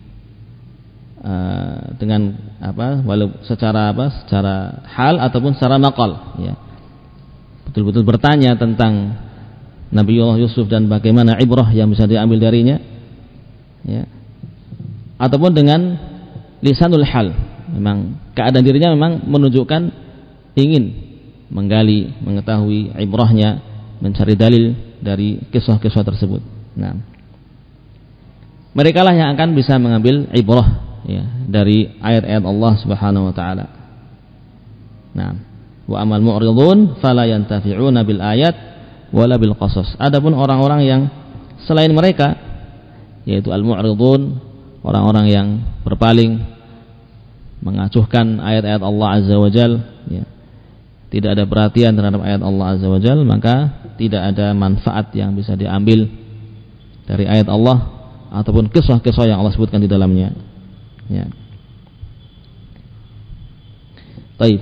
uh, dengan apa? Walau secara apa? Secara hal ataupun secara maqal, ya. Betul-betul bertanya tentang Nabiullah Yusuf dan bagaimana ibrah yang bisa diambil darinya, ya. Ataupun dengan lisanul hal, memang keadaan dirinya memang menunjukkan ingin menggali, mengetahui ibrahnya, mencari dalil dari kisah-kisah tersebut. Nah, mereka lah yang akan bisa mengambil ibrah, ya, dari ayat-ayat Allah Subhanahu wa taala. Nah, wa amal mu'ridun fala yantafi'una bil ayat wala bil qasas. Adapun orang-orang yang selain mereka, yaitu al-mu'ridun, orang-orang yang berpaling, mengacuhkan ayat-ayat Allah Azza wa Jalla, ya, tidak ada perhatian terhadap ayat Allah Azza wa Jalla, maka tidak ada manfaat yang bisa diambil dari ayat Allah ataupun kisah-kisah yang Allah sebutkan di dalamnya, ya. Baik.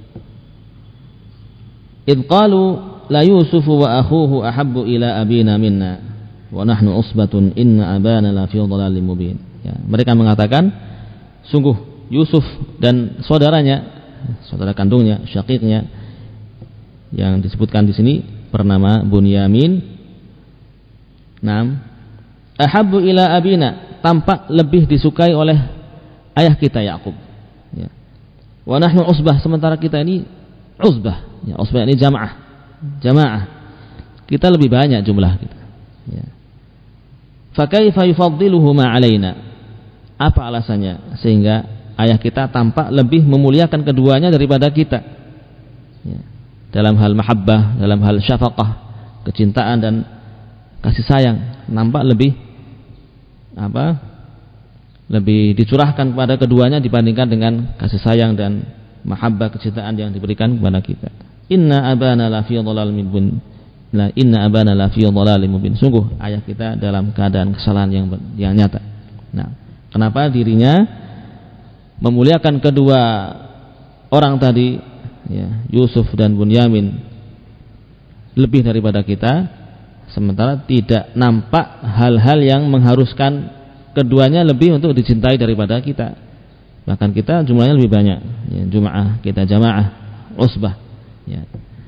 Idh qalu la Yusufu wa akhuhu ahabbu ila abina minna wa nahnu usbatun inna abana la fi dhalalin mubin. Ya, mereka mengatakan, sungguh Yusuf dan saudaranya, saudara kandungnya, syakiknya, yang disebutkan di sini bernama Bunyamin. Naam, ahabbu ila abina, tampak lebih disukai oleh ayah kita Yakub, ya. Wa nahnu usbah, sementara kita ini usbah, ya, usbah ini jamaah, jamaah, kita lebih banyak jumlah kita, ya. Fa kaifa yufaddiluhuma alaina, apa alasannya sehingga ayah kita tampak lebih memuliakan keduanya daripada kita, ya, dalam hal mahabbah, dalam hal syafaqah, kecintaan dan kasih sayang, nampak lebih apa? Lebih dicurahkan kepada keduanya dibandingkan dengan kasih sayang dan mahabbah, kecintaan yang diberikan kepada kita. Inna abana la fi dhalalin mubin. La inna abana la fi dhalalin mubin. Sungguh ayah kita dalam keadaan kesalahan yang yang nyata. Nah, kenapa dirinya memuliakan kedua orang tadi, ya, Yusuf dan Bunyamin, lebih daripada kita, sementara tidak nampak hal-hal yang mengharuskan keduanya lebih untuk dicintai daripada kita. Bahkan kita jumlahnya lebih banyak, ya, Jumaah, kita jamaah, usbah, ya.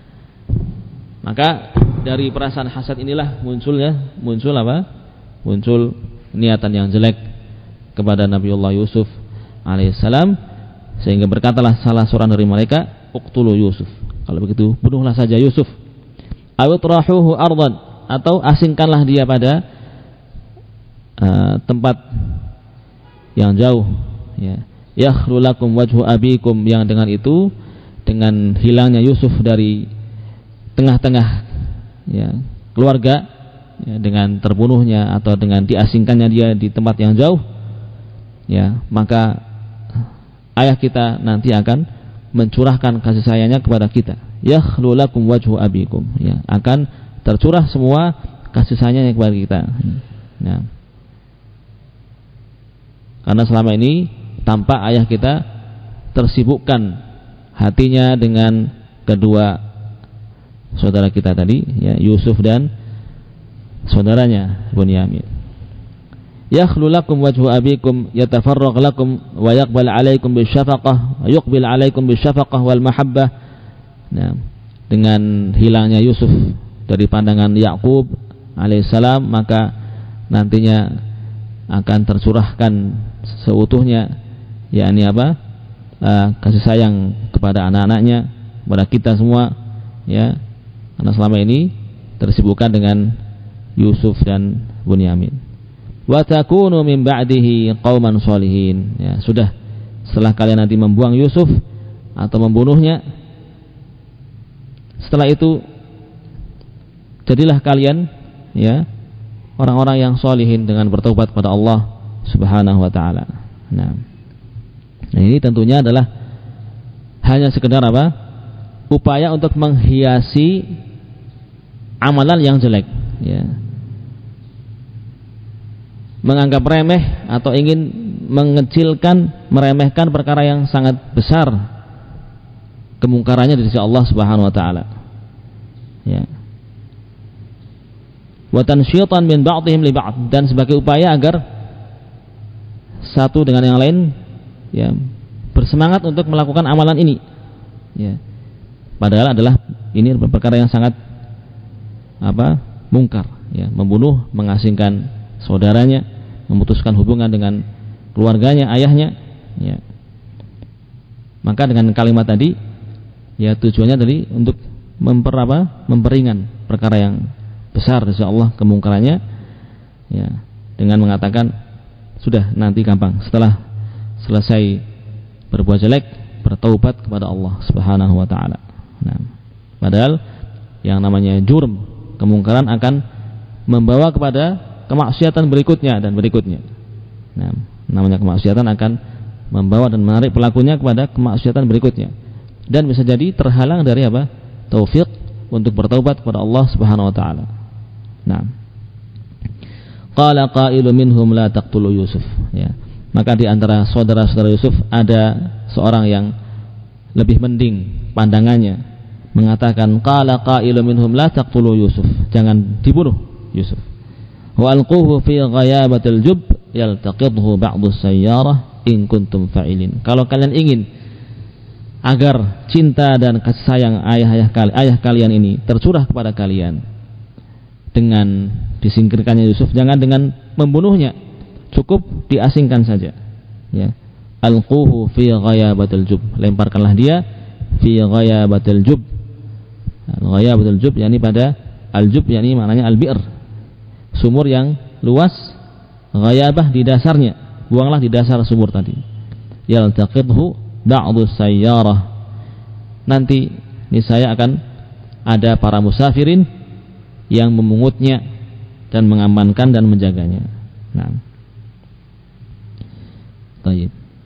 Maka dari perasaan hasad inilah munculnya muncul apa? Muncul niatan yang jelek kepada Nabiullah Yusuf alaihissalam, sehingga berkatalah salah seorang dari mereka, uqtulu Yusuf, kalau begitu bunuhlah saja Yusuf, awitrahuhu ardan, atau asingkanlah dia pada uh, tempat yang jauh, ya, yakhlu lakum wajhu abikum, yang dengan itu, dengan hilangnya Yusuf dari tengah-tengah, ya, keluarga, ya, dengan terbunuhnya atau dengan diasingkannya dia di tempat yang jauh, ya, maka ayah kita nanti akan mencurahkan kasih sayangnya kepada kita. Yakhlu lakum wajhu abikum, ya, akan tercurah semua kasih sayangnya kepada kita. Ya. Karena selama ini tampak ayah kita tersibukkan hatinya dengan kedua saudara kita tadi, ya, Yusuf dan saudaranya Bunyamin. Yakhlu lakum wajhu abikum yatafarraq lakum wa yaqbal 'alaikum bisyafaqah wa yuqbil 'alaikum bisyafaqah wal mahabbah. Nah, dengan hilangnya Yusuf dari pandangan Yakub alaihissalam, maka nantinya akan tercurahkan seutuhnya, yakni apa? Uh, kasih sayang kepada anak-anaknya, kepada kita semua, ya. Karena selama ini tersibukkan dengan Yusuf dan Bunyamin. Wa takunu min ba'dihi qauman sholihin. Ya, sudah setelah kalian nanti membuang Yusuf atau membunuhnya, setelah itu jadilah kalian, ya, orang-orang yang sholihin dengan bertobat kepada Allah Subhanahu wa taala. Nah, nah ini tentunya adalah hanya sekedar apa? Upaya untuk menghiasi amalan yang jelek, ya. Menganggap remeh atau ingin mengecilkan, meremehkan perkara yang sangat besar kemungkarannya di sisi Allah Subhanahu wa taala. Ya. Wa tansyitan min ba'dihim li ba'd, dan sebagai upaya agar satu dengan yang lain, ya, bersemangat untuk melakukan amalan ini. Ya. Padahal adalah ini perkara yang sangat apa? Mungkar, ya, membunuh, mengasingkan saudaranya, memutuskan hubungan dengan keluarganya, ayahnya, ya. Maka dengan kalimat tadi, ya, tujuannya tadi untuk memper apa? Memperingan perkara yang besar insya Allah kemungkarannya, ya, dengan mengatakan sudah, nanti gampang setelah selesai berbuat jelek bertaubat kepada Allah Subhanahu wa taala. Nah, padahal yang namanya jurm, kemungkaran akan membawa kepada kemaksiatan berikutnya dan berikutnya. Nah, namanya kemaksiatan akan membawa dan menarik pelakunya kepada kemaksiatan berikutnya, dan bisa jadi terhalang dari apa? Taufik untuk bertaubat kepada Allah Subhanahu wa taala. Nah, qala qailu minhum la taqtulu Yusuf, ya. Maka di antara saudara-saudara Yusuf ada seorang yang lebih mending pandangannya, mengatakan qala qailu minhum la taqtulu Yusuf, jangan dibunuh Yusuf. Wa alquhu fi ghayabatil jub yaltaqidhu ba'du sayyarah in kuntum fa'ilin. Kalau kalian ingin agar cinta dan kasih sayang ayah-ayah kalian, ayah kalian ini tercurah kepada kalian dengan disingkirkannya Yusuf, jangan dengan membunuhnya, cukup diasingkan saja, ya. Alquhu fi ghayabatil jub, lemparkanlah dia fi ghayabatil jub. Ghayabatil jub yakni pada al-jub yakni maknanya al-bi'r, sumur yang luas, ghayabah di dasarnya, buanglah di dasar sumur tadi. Yaltaqidhu ba'du sayyarah, nanti niscaya akan ada para musafirin yang memungutnya dan mengamankan dan menjaganya. Nah, baik.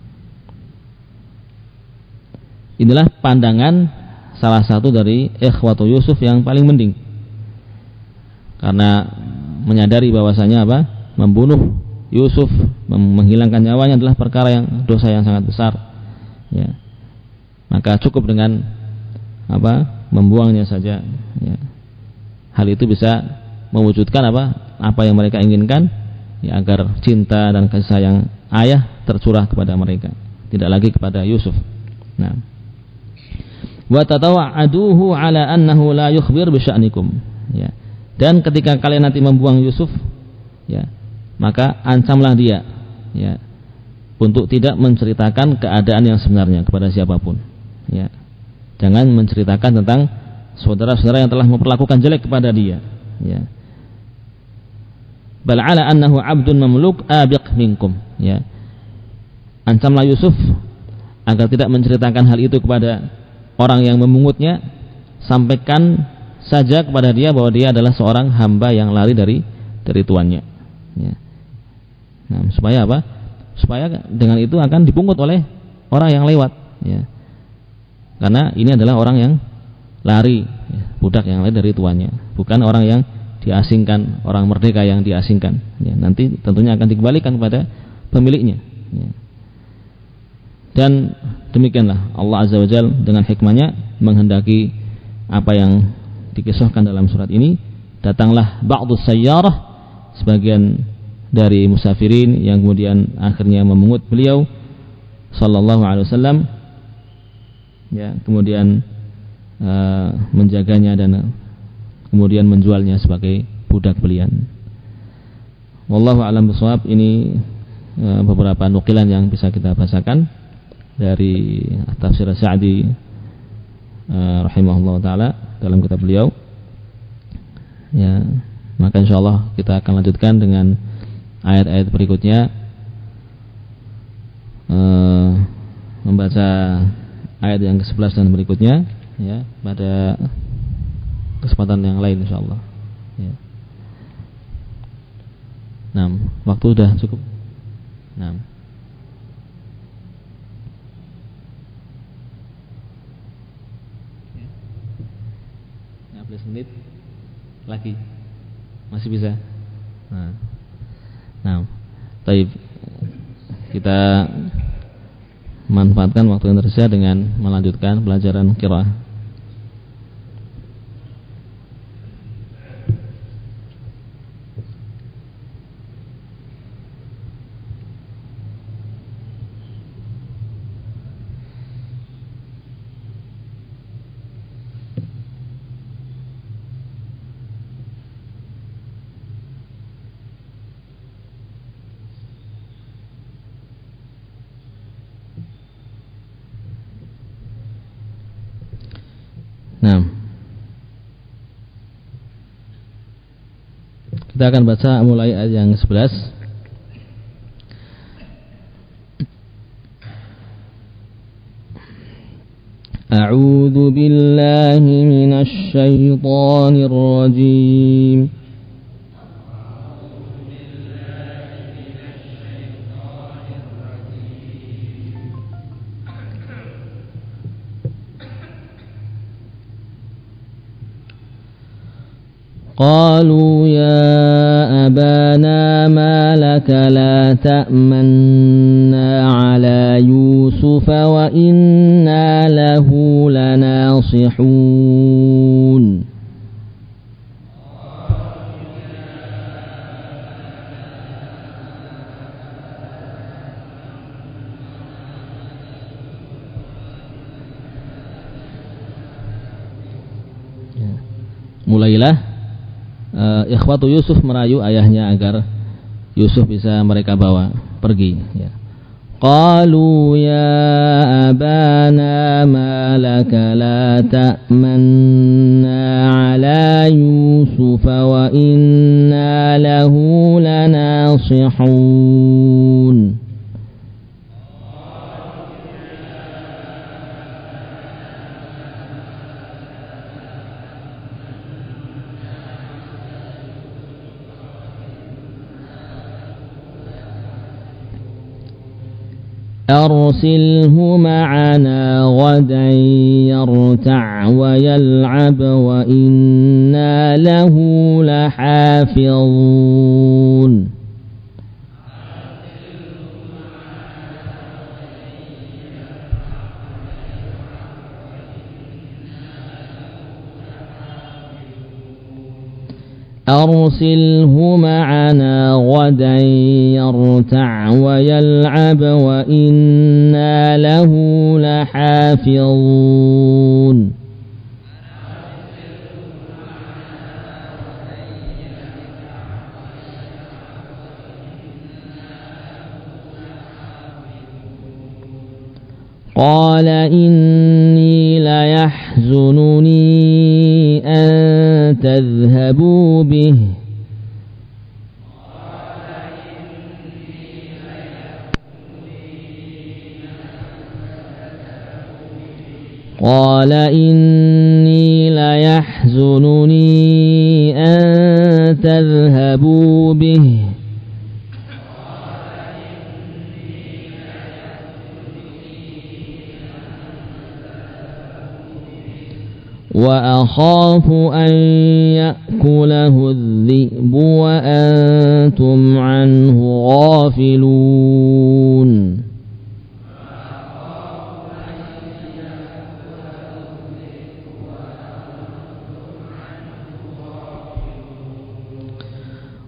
Inilah pandangan salah satu dari ikhwatu Yusuf yang paling mending, karena menyadari bahwasanya apa? Membunuh Yusuf, menghilangkan nyawanya adalah perkara yang dosa yang sangat besar, ya. Maka cukup dengan apa? Membuangnya saja, ya. Hal itu bisa mewujudkan apa? Apa yang mereka inginkan, ya, agar cinta dan kasih sayang ayah tercurah kepada mereka, tidak lagi kepada Yusuf. Nah, wa tatawa'aduhu ala annahu la yukhbir bi sya'nikum, ya. Dan ketika kalian nanti membuang Yusuf, ya, maka ancamlah dia, ya, untuk tidak menceritakan keadaan yang sebenarnya kepada siapapun, ya. Jangan menceritakan tentang saudara-saudara yang telah memperlakukan jelek kepada dia, ya. Bal ala annahu 'abdun mamluk abiq minkum, ya. Ancamlah Yusuf agar tidak menceritakan hal itu kepada orang yang memungutnya, sampaikan saja kepada dia bahwa dia adalah seorang hamba yang lari dari dari tuannya, ya. Nah, supaya apa? Supaya dengan itu akan dipungut oleh orang yang lewat, ya. Karena ini adalah orang yang lari, ya, budak yang lari dari tuannya, bukan orang yang diasingkan, orang merdeka yang diasingkan, ya. Nanti tentunya akan dikembalikan kepada pemiliknya, ya. Dan demikianlah Allah Azza wa Jalla dengan hikmahnya menghendaki apa yang dikisahkan dalam surat ini, datanglah ba'dus sayyarah, sebagian dari musafirin yang kemudian akhirnya memungut beliau sallallahu alaihi wasallam, ya, kemudian uh, menjaganya dan kemudian menjualnya sebagai budak belian. Wallahu a'lam bishawab. Ini uh, beberapa nukilan yang bisa kita bacakan dari tafsir Sa'di uh, rahimahullah taala dalam kitab beliau. Ya, maka insyaallah kita akan lanjutkan dengan ayat-ayat berikutnya, uh, membaca ayat yang kesebelas dan berikutnya, ya, pada kesempatan yang lain insyaallah. Ya. Nah, waktu sudah cukup. Nah. lima belas menit lagi. Masih bisa. Nah. Nah, baik. Kita manfaatkan waktu yang tersisa dengan melanjutkan pelajaran qiraah. Nah, kita akan baca mulai ayat yang sebelas. A'udzu billahi minasy syaithanir rajim. قالوا يا أبانا ما لك لا تأمنا على يوسف وإنا له لناصحون. Mulailah Uh, ikhwatu Yusuf merayu ayahnya agar Yusuf bisa mereka bawa pergi, ya. Qalu ya abana ma laka la ta'manna ala Yusuf wa inna lahu lanasihun. أرسله معنا غدا يرتع ويلعب وإنا له لحافظون. أرسله معنا غدا يرتع ويلعب وإنا له لحافظون. قال إني ليحزنني أن تذهبوا به قال إني ليحزنني أن تذهبوا به وأخاف أن يأكله الذئب وأنتم عنه غافلون.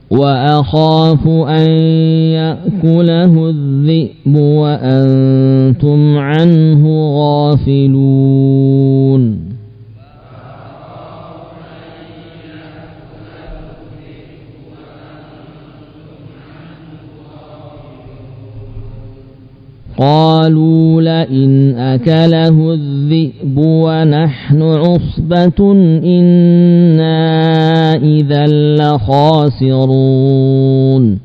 وأخاف أن يأكله الذئب وأنتم عنه غافلون قالوا لئن أكله الذئب ونحن عصبة إنا إذا لخاسرون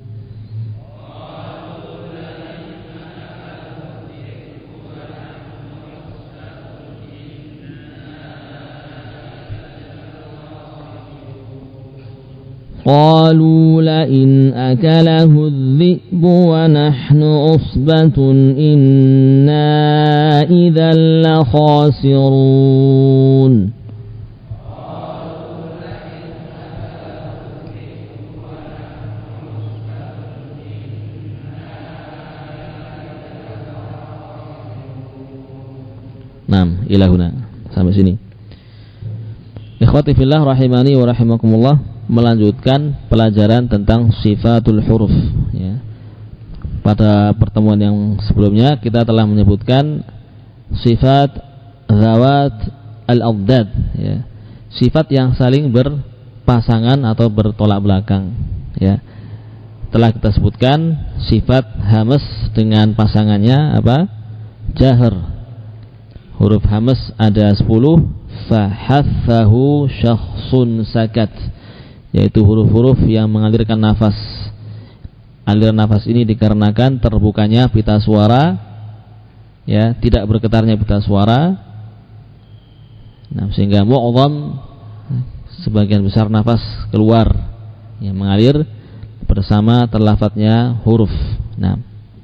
قالوا لئن أكله الذئب ونحن عصبة إنا إذا لخاسرون Naam, ila huna. Sampai sini. Ikhwati fillah rahimani wa rahimakumullah, melanjutkan pelajaran tentang sifatul huruf ya. Pada pertemuan yang sebelumnya kita telah menyebutkan sifat zawat al-adad ya. Sifat yang saling berpasangan atau bertolak belakang ya. Telah kita sebutkan sifat hamas dengan pasangannya apa? Jahr. Huruf hamas ada sepuluh, fahathahu syakhsun sakat, yaitu huruf-huruf yang mengalirkan nafas. Aliran nafas ini dikarenakan terbukanya pita suara ya, tidak bergetarnya pita suara. Nah, sehingga mu'adham sebagian besar nafas keluar yang mengalir bersama terlafadznya huruf. Nah,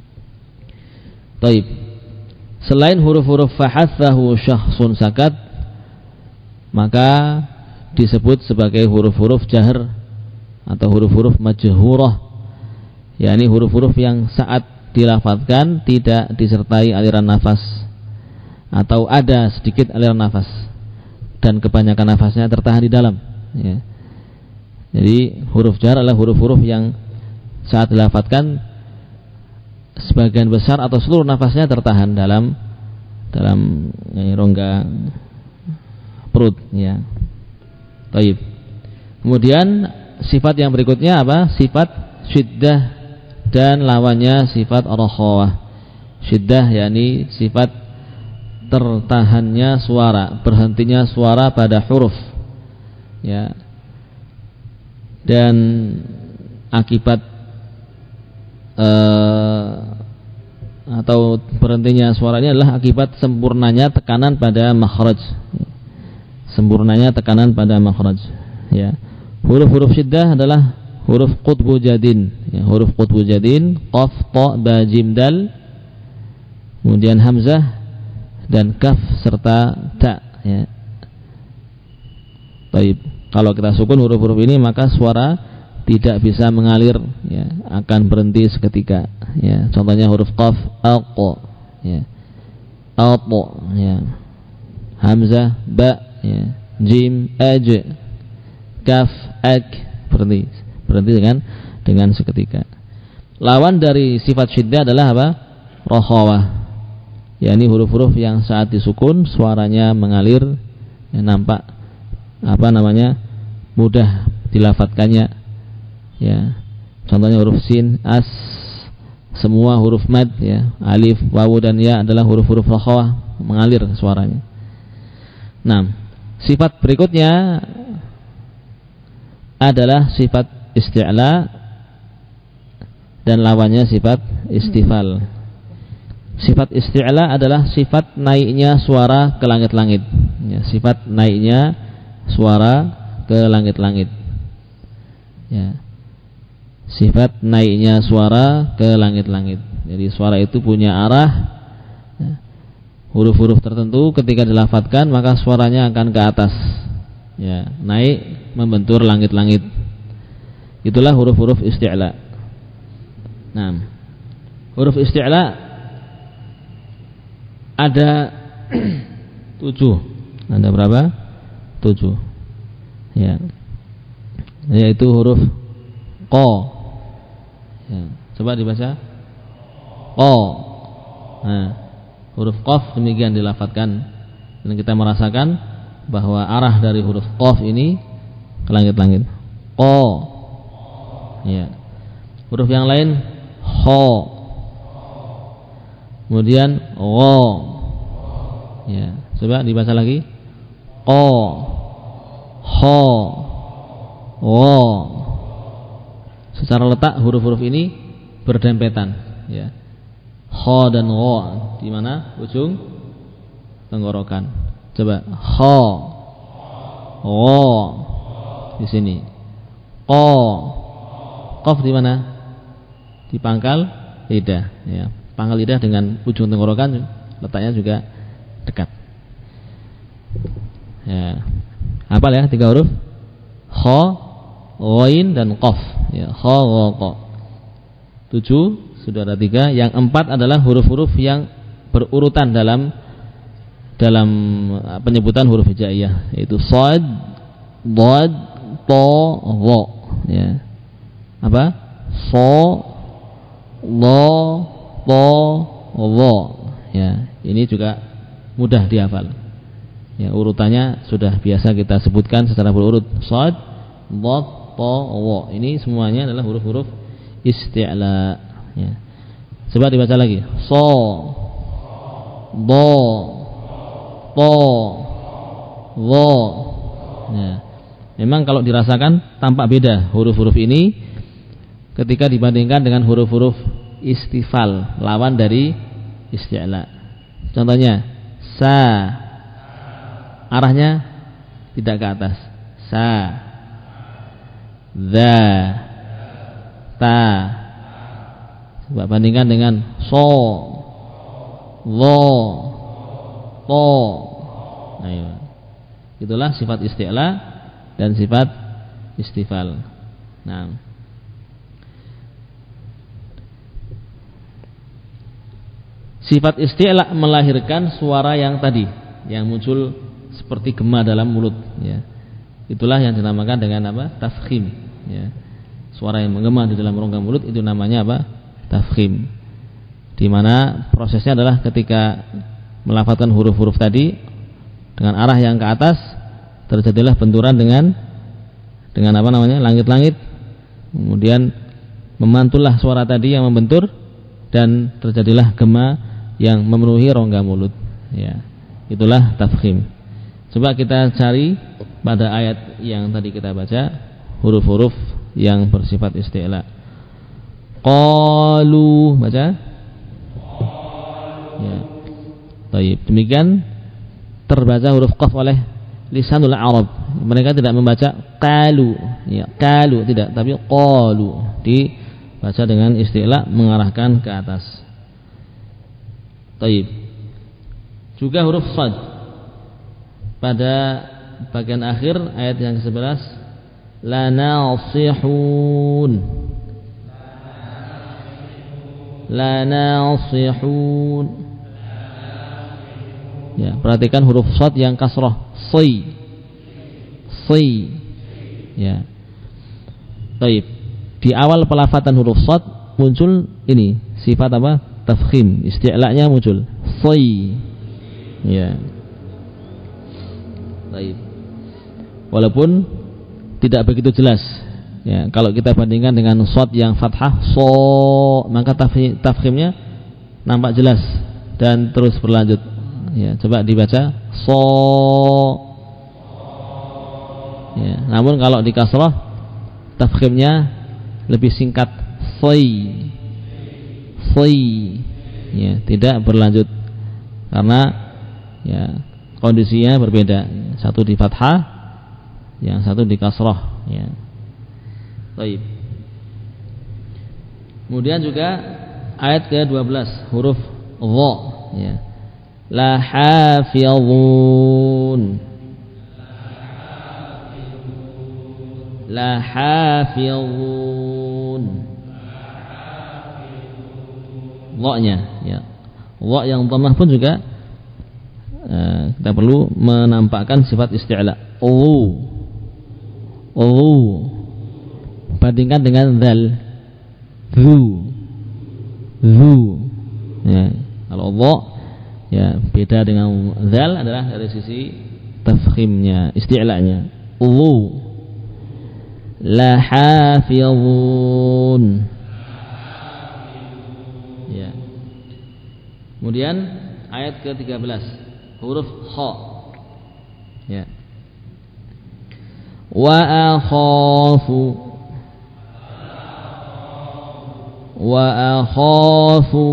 taib. Selain huruf-huruf fahathahu syakhsun sakat, maka disebut sebagai huruf-huruf jahr atau huruf-huruf majhurah, yakni huruf-huruf yang saat dilafadzkan tidak disertai aliran nafas atau ada sedikit aliran nafas dan kebanyakan nafasnya tertahan di dalam ya. Jadi huruf jahr adalah huruf-huruf yang saat dilafadzkan sebagian besar atau seluruh nafasnya tertahan dalam dalam ya, rongga perut ya. Taib. Kemudian sifat yang berikutnya apa? Sifat syiddah dan lawannya sifat rakhawah. Syiddah yakni sifat tertahannya suara, berhentinya suara pada huruf ya. Dan akibat uh, atau berhentinya suara ini adalah akibat sempurnanya tekanan pada makhraj. Sempurnanya tekanan pada makhraj ya. Huruf-huruf syiddah adalah huruf qutbu jadin ya, huruf qutbu jadin, qaf, ta, ba, jim, dal, kemudian hamzah dan kaf serta ta ya. Baik, kalau kita sukun huruf-huruf ini maka suara tidak bisa mengalir ya, akan berhenti seketika ya. Contohnya huruf qaf, aq ya, aq ya, hamzah, ba ya, jim, aj, kaf, ak, berhenti berhenti dengan dengan seketika. Lawan dari sifat syiddah adalah apa? Rakhawah, yakni huruf-huruf yang saat disukun suaranya mengalir ya, nampak apa namanya mudah dilafadzkannya ya. Contohnya huruf sin, as, semua huruf mad ya, alif, wawu dan ya adalah huruf-huruf rakhawah, mengalir suaranya. Nah, sifat berikutnya adalah sifat isti'la dan lawannya sifat istifal. Sifat isti'la adalah sifat naiknya suara ke langit-langit ya, sifat naiknya suara ke langit-langit ya. Sifat naiknya suara ke langit-langit. Jadi suara itu punya arah ya. Huruf-huruf tertentu ketika dilafadzkan maka suaranya akan ke atas ya, naik membentur langit-langit. Itulah huruf-huruf isti'la. Nah, huruf isti'la ada tujuh. Ada berapa? Tujuh ya, yaitu huruf Qa. Ya, coba dibaca. Qa. Nah, huruf qaf demikian dilafadzkan dan kita merasakan bahwa arah dari huruf qaf ini ke langit-langit. Qa. Ya. Huruf yang lain kha. Kemudian gha. Ya, coba dibaca lagi. Qa. Kha. Gha. Secara letak huruf-huruf ini berdempetan, ya. Kha dan gha di mana ujung tenggorokan. Coba kha. Gha di sini. Qa. Qaf di mana? Di pangkal lidah, ya. Pangkal lidah dengan ujung tenggorokan letaknya juga dekat. Ya. Hafal ya tiga huruf? Kha, ghain dan qaf. Ya, kha, gha, qa. Tujuh sudah ada tiga. Yang empat adalah huruf-huruf yang berurutan dalam dalam penyebutan huruf hijaiyah, yaitu shad, dhad, ta, dha. Ya. Apa? Sha, dha, ta, dha. Ya, ini juga mudah dihafal. Ya, urutannya sudah biasa kita sebutkan secara berurut. Shad, dhad, ta, dha. Ini semuanya adalah huruf-huruf isti'la. Ya. Coba dibaca lagi. Sha, dha, ta, dha. Ya. Memang kalau dirasakan tampak beda huruf-huruf ini ketika dibandingkan dengan huruf-huruf istifal, lawan dari isti'la. Contohnya sa, arahnya tidak ke atas. Sa. Dza. Ta. Coba bandingkan dengan so, dha, ta. Ayo. Itulah sifat isti'la dan sifat istifal. Nah, sifat isti'la melahirkan suara yang tadi, yang muncul seperti gema dalam mulut, ya. Itulah yang dinamakan dengan apa? Tafkhim, ya. Suara yang menggema di dalam rongga mulut itu namanya apa? Tafkhim. Di mana prosesnya adalah ketika melafazkan huruf-huruf tadi dengan arah yang ke atas, terjadilah benturan dengan dengan apa namanya? Langit-langit. Kemudian memantullah suara tadi yang membentur dan terjadilah gema yang memenuhi rongga mulut, ya. Itulah tafkhim. Coba kita cari pada ayat yang tadi kita baca huruf-huruf yang bersifat isti'la. Qalu, baca. Ya. Baik, demikian terbaca huruf qaf oleh lisanul Arab. Mereka tidak membaca qalu, ya, qalu tidak, tapi qalu. Dibaca dengan isti'la mengarahkan ke atas. Baik. Juga huruf shad pada bagian akhir ayat yang kesebelas, la nasihun, la nasihun. Ya, perhatikan huruf shad yang kasrah, si, si. Ya. Baik. Di awal pelafatan huruf shad muncul ini sifat apa? Tafkhim, isti'la'nya muncul, si. Ya. Baik. Walaupun tidak begitu jelas, ya, kalau kita bandingkan dengan shad yang fathah so, maka tafkhimnya nampak jelas dan terus berlanjut. Ya, coba dibaca so. Ya, namun kalau di kasrah tafkhimnya lebih singkat, si, si. Ya, tidak berlanjut karena ya kondisinya berbeda, satu di fathah, yang satu di kasrah, ya. Baik. Kemudian juga ayat ke dua belas huruf dha, ya. La hafizun, la hafizun, dha-nya, ya. Dha yang dhammah pun juga Uh, kita perlu menampakkan sifat isti'la. Oh, oh. Bandingkan dengan dzal. Zu. Zu. Ya, kalau dha ya beda dengan dzal adalah dari sisi tafkhimnya, isti'la'nya. Ulu. La hafizun. Ya. Kemudian ayat ke tiga belas huruf kha. Ya. Wa akhafu. Wa akhafu.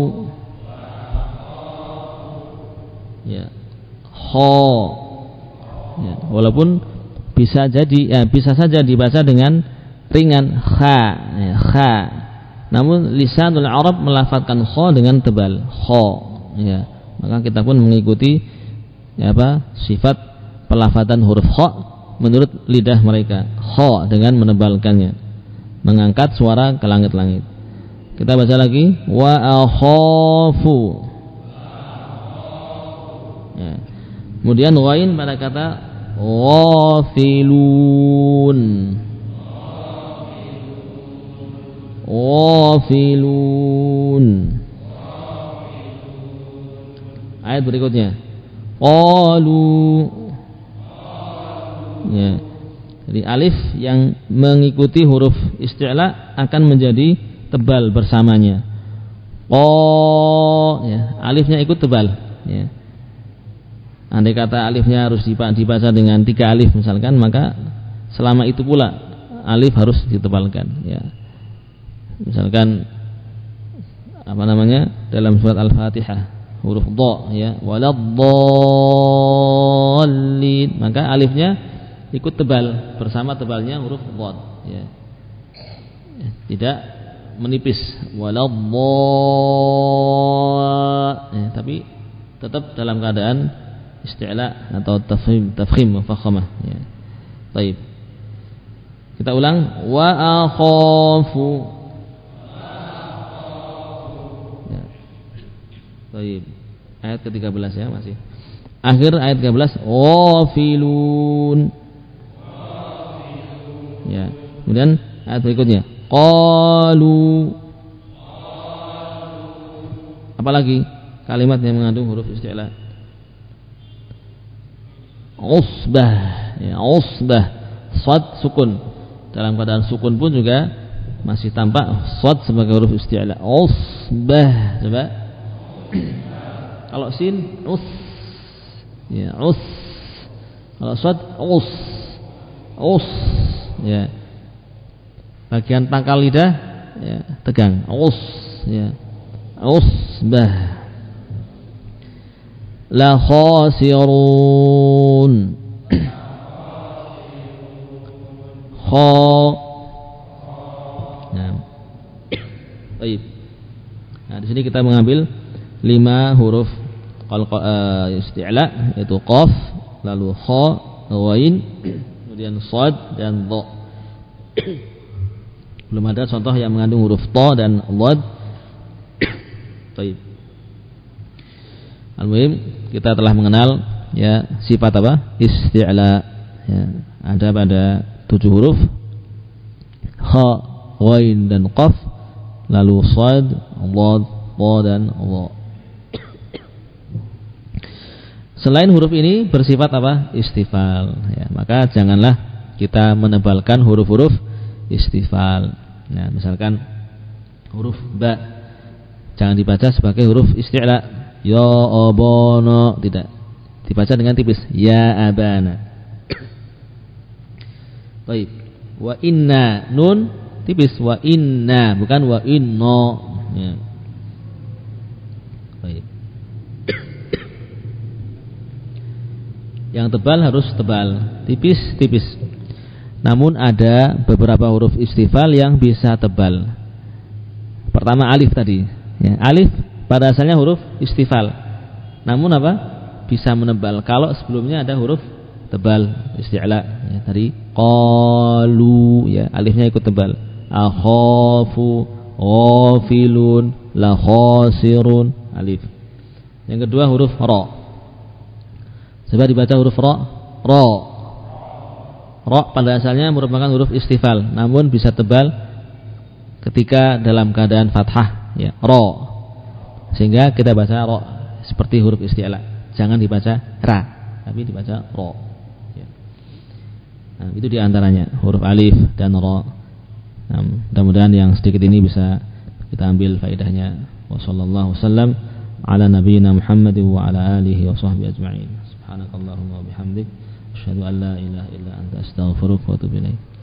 Ya. Kha. Ya. Walaupun bisa jadi ya, bisa saja dibaca dengan ringan kha, ya, kha. Namun lisanul Arab melafadzkan kha dengan tebal, kha. Ya. Maka kita pun mengikuti ya apa? Sifat pelafadzan huruf kha menurut lidah mereka, kha dengan menebalkannya, mengangkat suara ke langit-langit. Kita baca lagi wa akhafu. Ya. Kemudian ghain pada kata ghafilun. Ghafilun. Ayat berikutnya qalu. Ya. Jadi alif yang mengikuti huruf isti'la akan menjadi tebal bersamanya. Qa, ya, alifnya ikut tebal, ya. Andai kata alifnya harus dibaca dengan tiga alif misalkan, maka selama itu pula alif harus ditebalkan, ya. Misalkan apa namanya dalam surat Al-Fatihah huruf dha, ya, waladdallin, maka alifnya ikut tebal bersama tebalnya huruf dha, ya. Tidak menipis waladdall, ya, tapi tetap dalam keadaan isti'la atau tafkhim tafkhim mufakhamah, ya. Baik. Kita ulang wa akhafu. Ya. Baik. Ayat ke tiga belas ya masih. Akhir ayat tiga belas ghafilun. Ya. Kemudian ayat berikutnya qalu. Apalagi kalimat yang mengandung huruf isti'la? Usbah, ya, usbah, shad sukun. Dalam keadaan sukun pun juga masih tampak shad sebagai huruf isti'la. Usbah, coba. Kalau sin us, ya, us. Kalau shad us, us, ya. Bagian pangkal lidah, ya, tegang. Us, ya, usbah. La khasirun. Kha. Nah. Baik. Nah, di sini kita mengambil lima huruf qalqa isti'la, yaitu qaf, lalu kha, ghain, kemudian shad dan dha. Belum ada contoh yang mengandung huruf ta dan dhad. Baik. Al-muhim kita telah mengenal ya sifat apa? Isti'la, ya. Ada pada tujuh huruf kha, ghain dan qaf, lalu shad, dhad, ta dan dha. Selain huruf ini bersifat apa? Istifal, ya. Maka janganlah kita menebalkan huruf-huruf istifal. Nah, misalkan huruf ba jangan dibaca sebagai huruf isti'la. Ya abana, tidak, dibaca dengan tipis ya abana. Baik. Wa inna, nun tipis, wa inna, bukan wa inna, ya. Baik. Yang tebal harus tebal, tipis tipis. Namun ada beberapa huruf istifal yang bisa tebal. Pertama alif tadi, ya. Alif pada asalnya huruf istifal, namun apa? Bisa menebal kalau sebelumnya ada huruf tebal isti'la, ya, tadi qalu, ya, alifnya ikut tebal. Akhafu, ghafilun, la khasirun, alif. Yang kedua huruf ra. Coba dibaca huruf ra. Ra. Ra pada asalnya merupakan huruf istifal, namun bisa tebal ketika dalam keadaan fathah, ya, ra. Sehingga kita baca ra seperti huruf isti'la. Jangan dibaca ra, tapi dibaca ra. Ya. Nah, itu diantaranya huruf alif dan ra. Nah, mudah-mudahan yang sedikit ini bisa kita ambil faedahnya. Wassallallahu wasallam ala nabiyyina Muhammad wa ala alihi wa sahbihi ajma'in. Subhanakallahumma wa bihamdik asyhadu an la ilaha illa anta astaghfiruka wa atubu ilaik.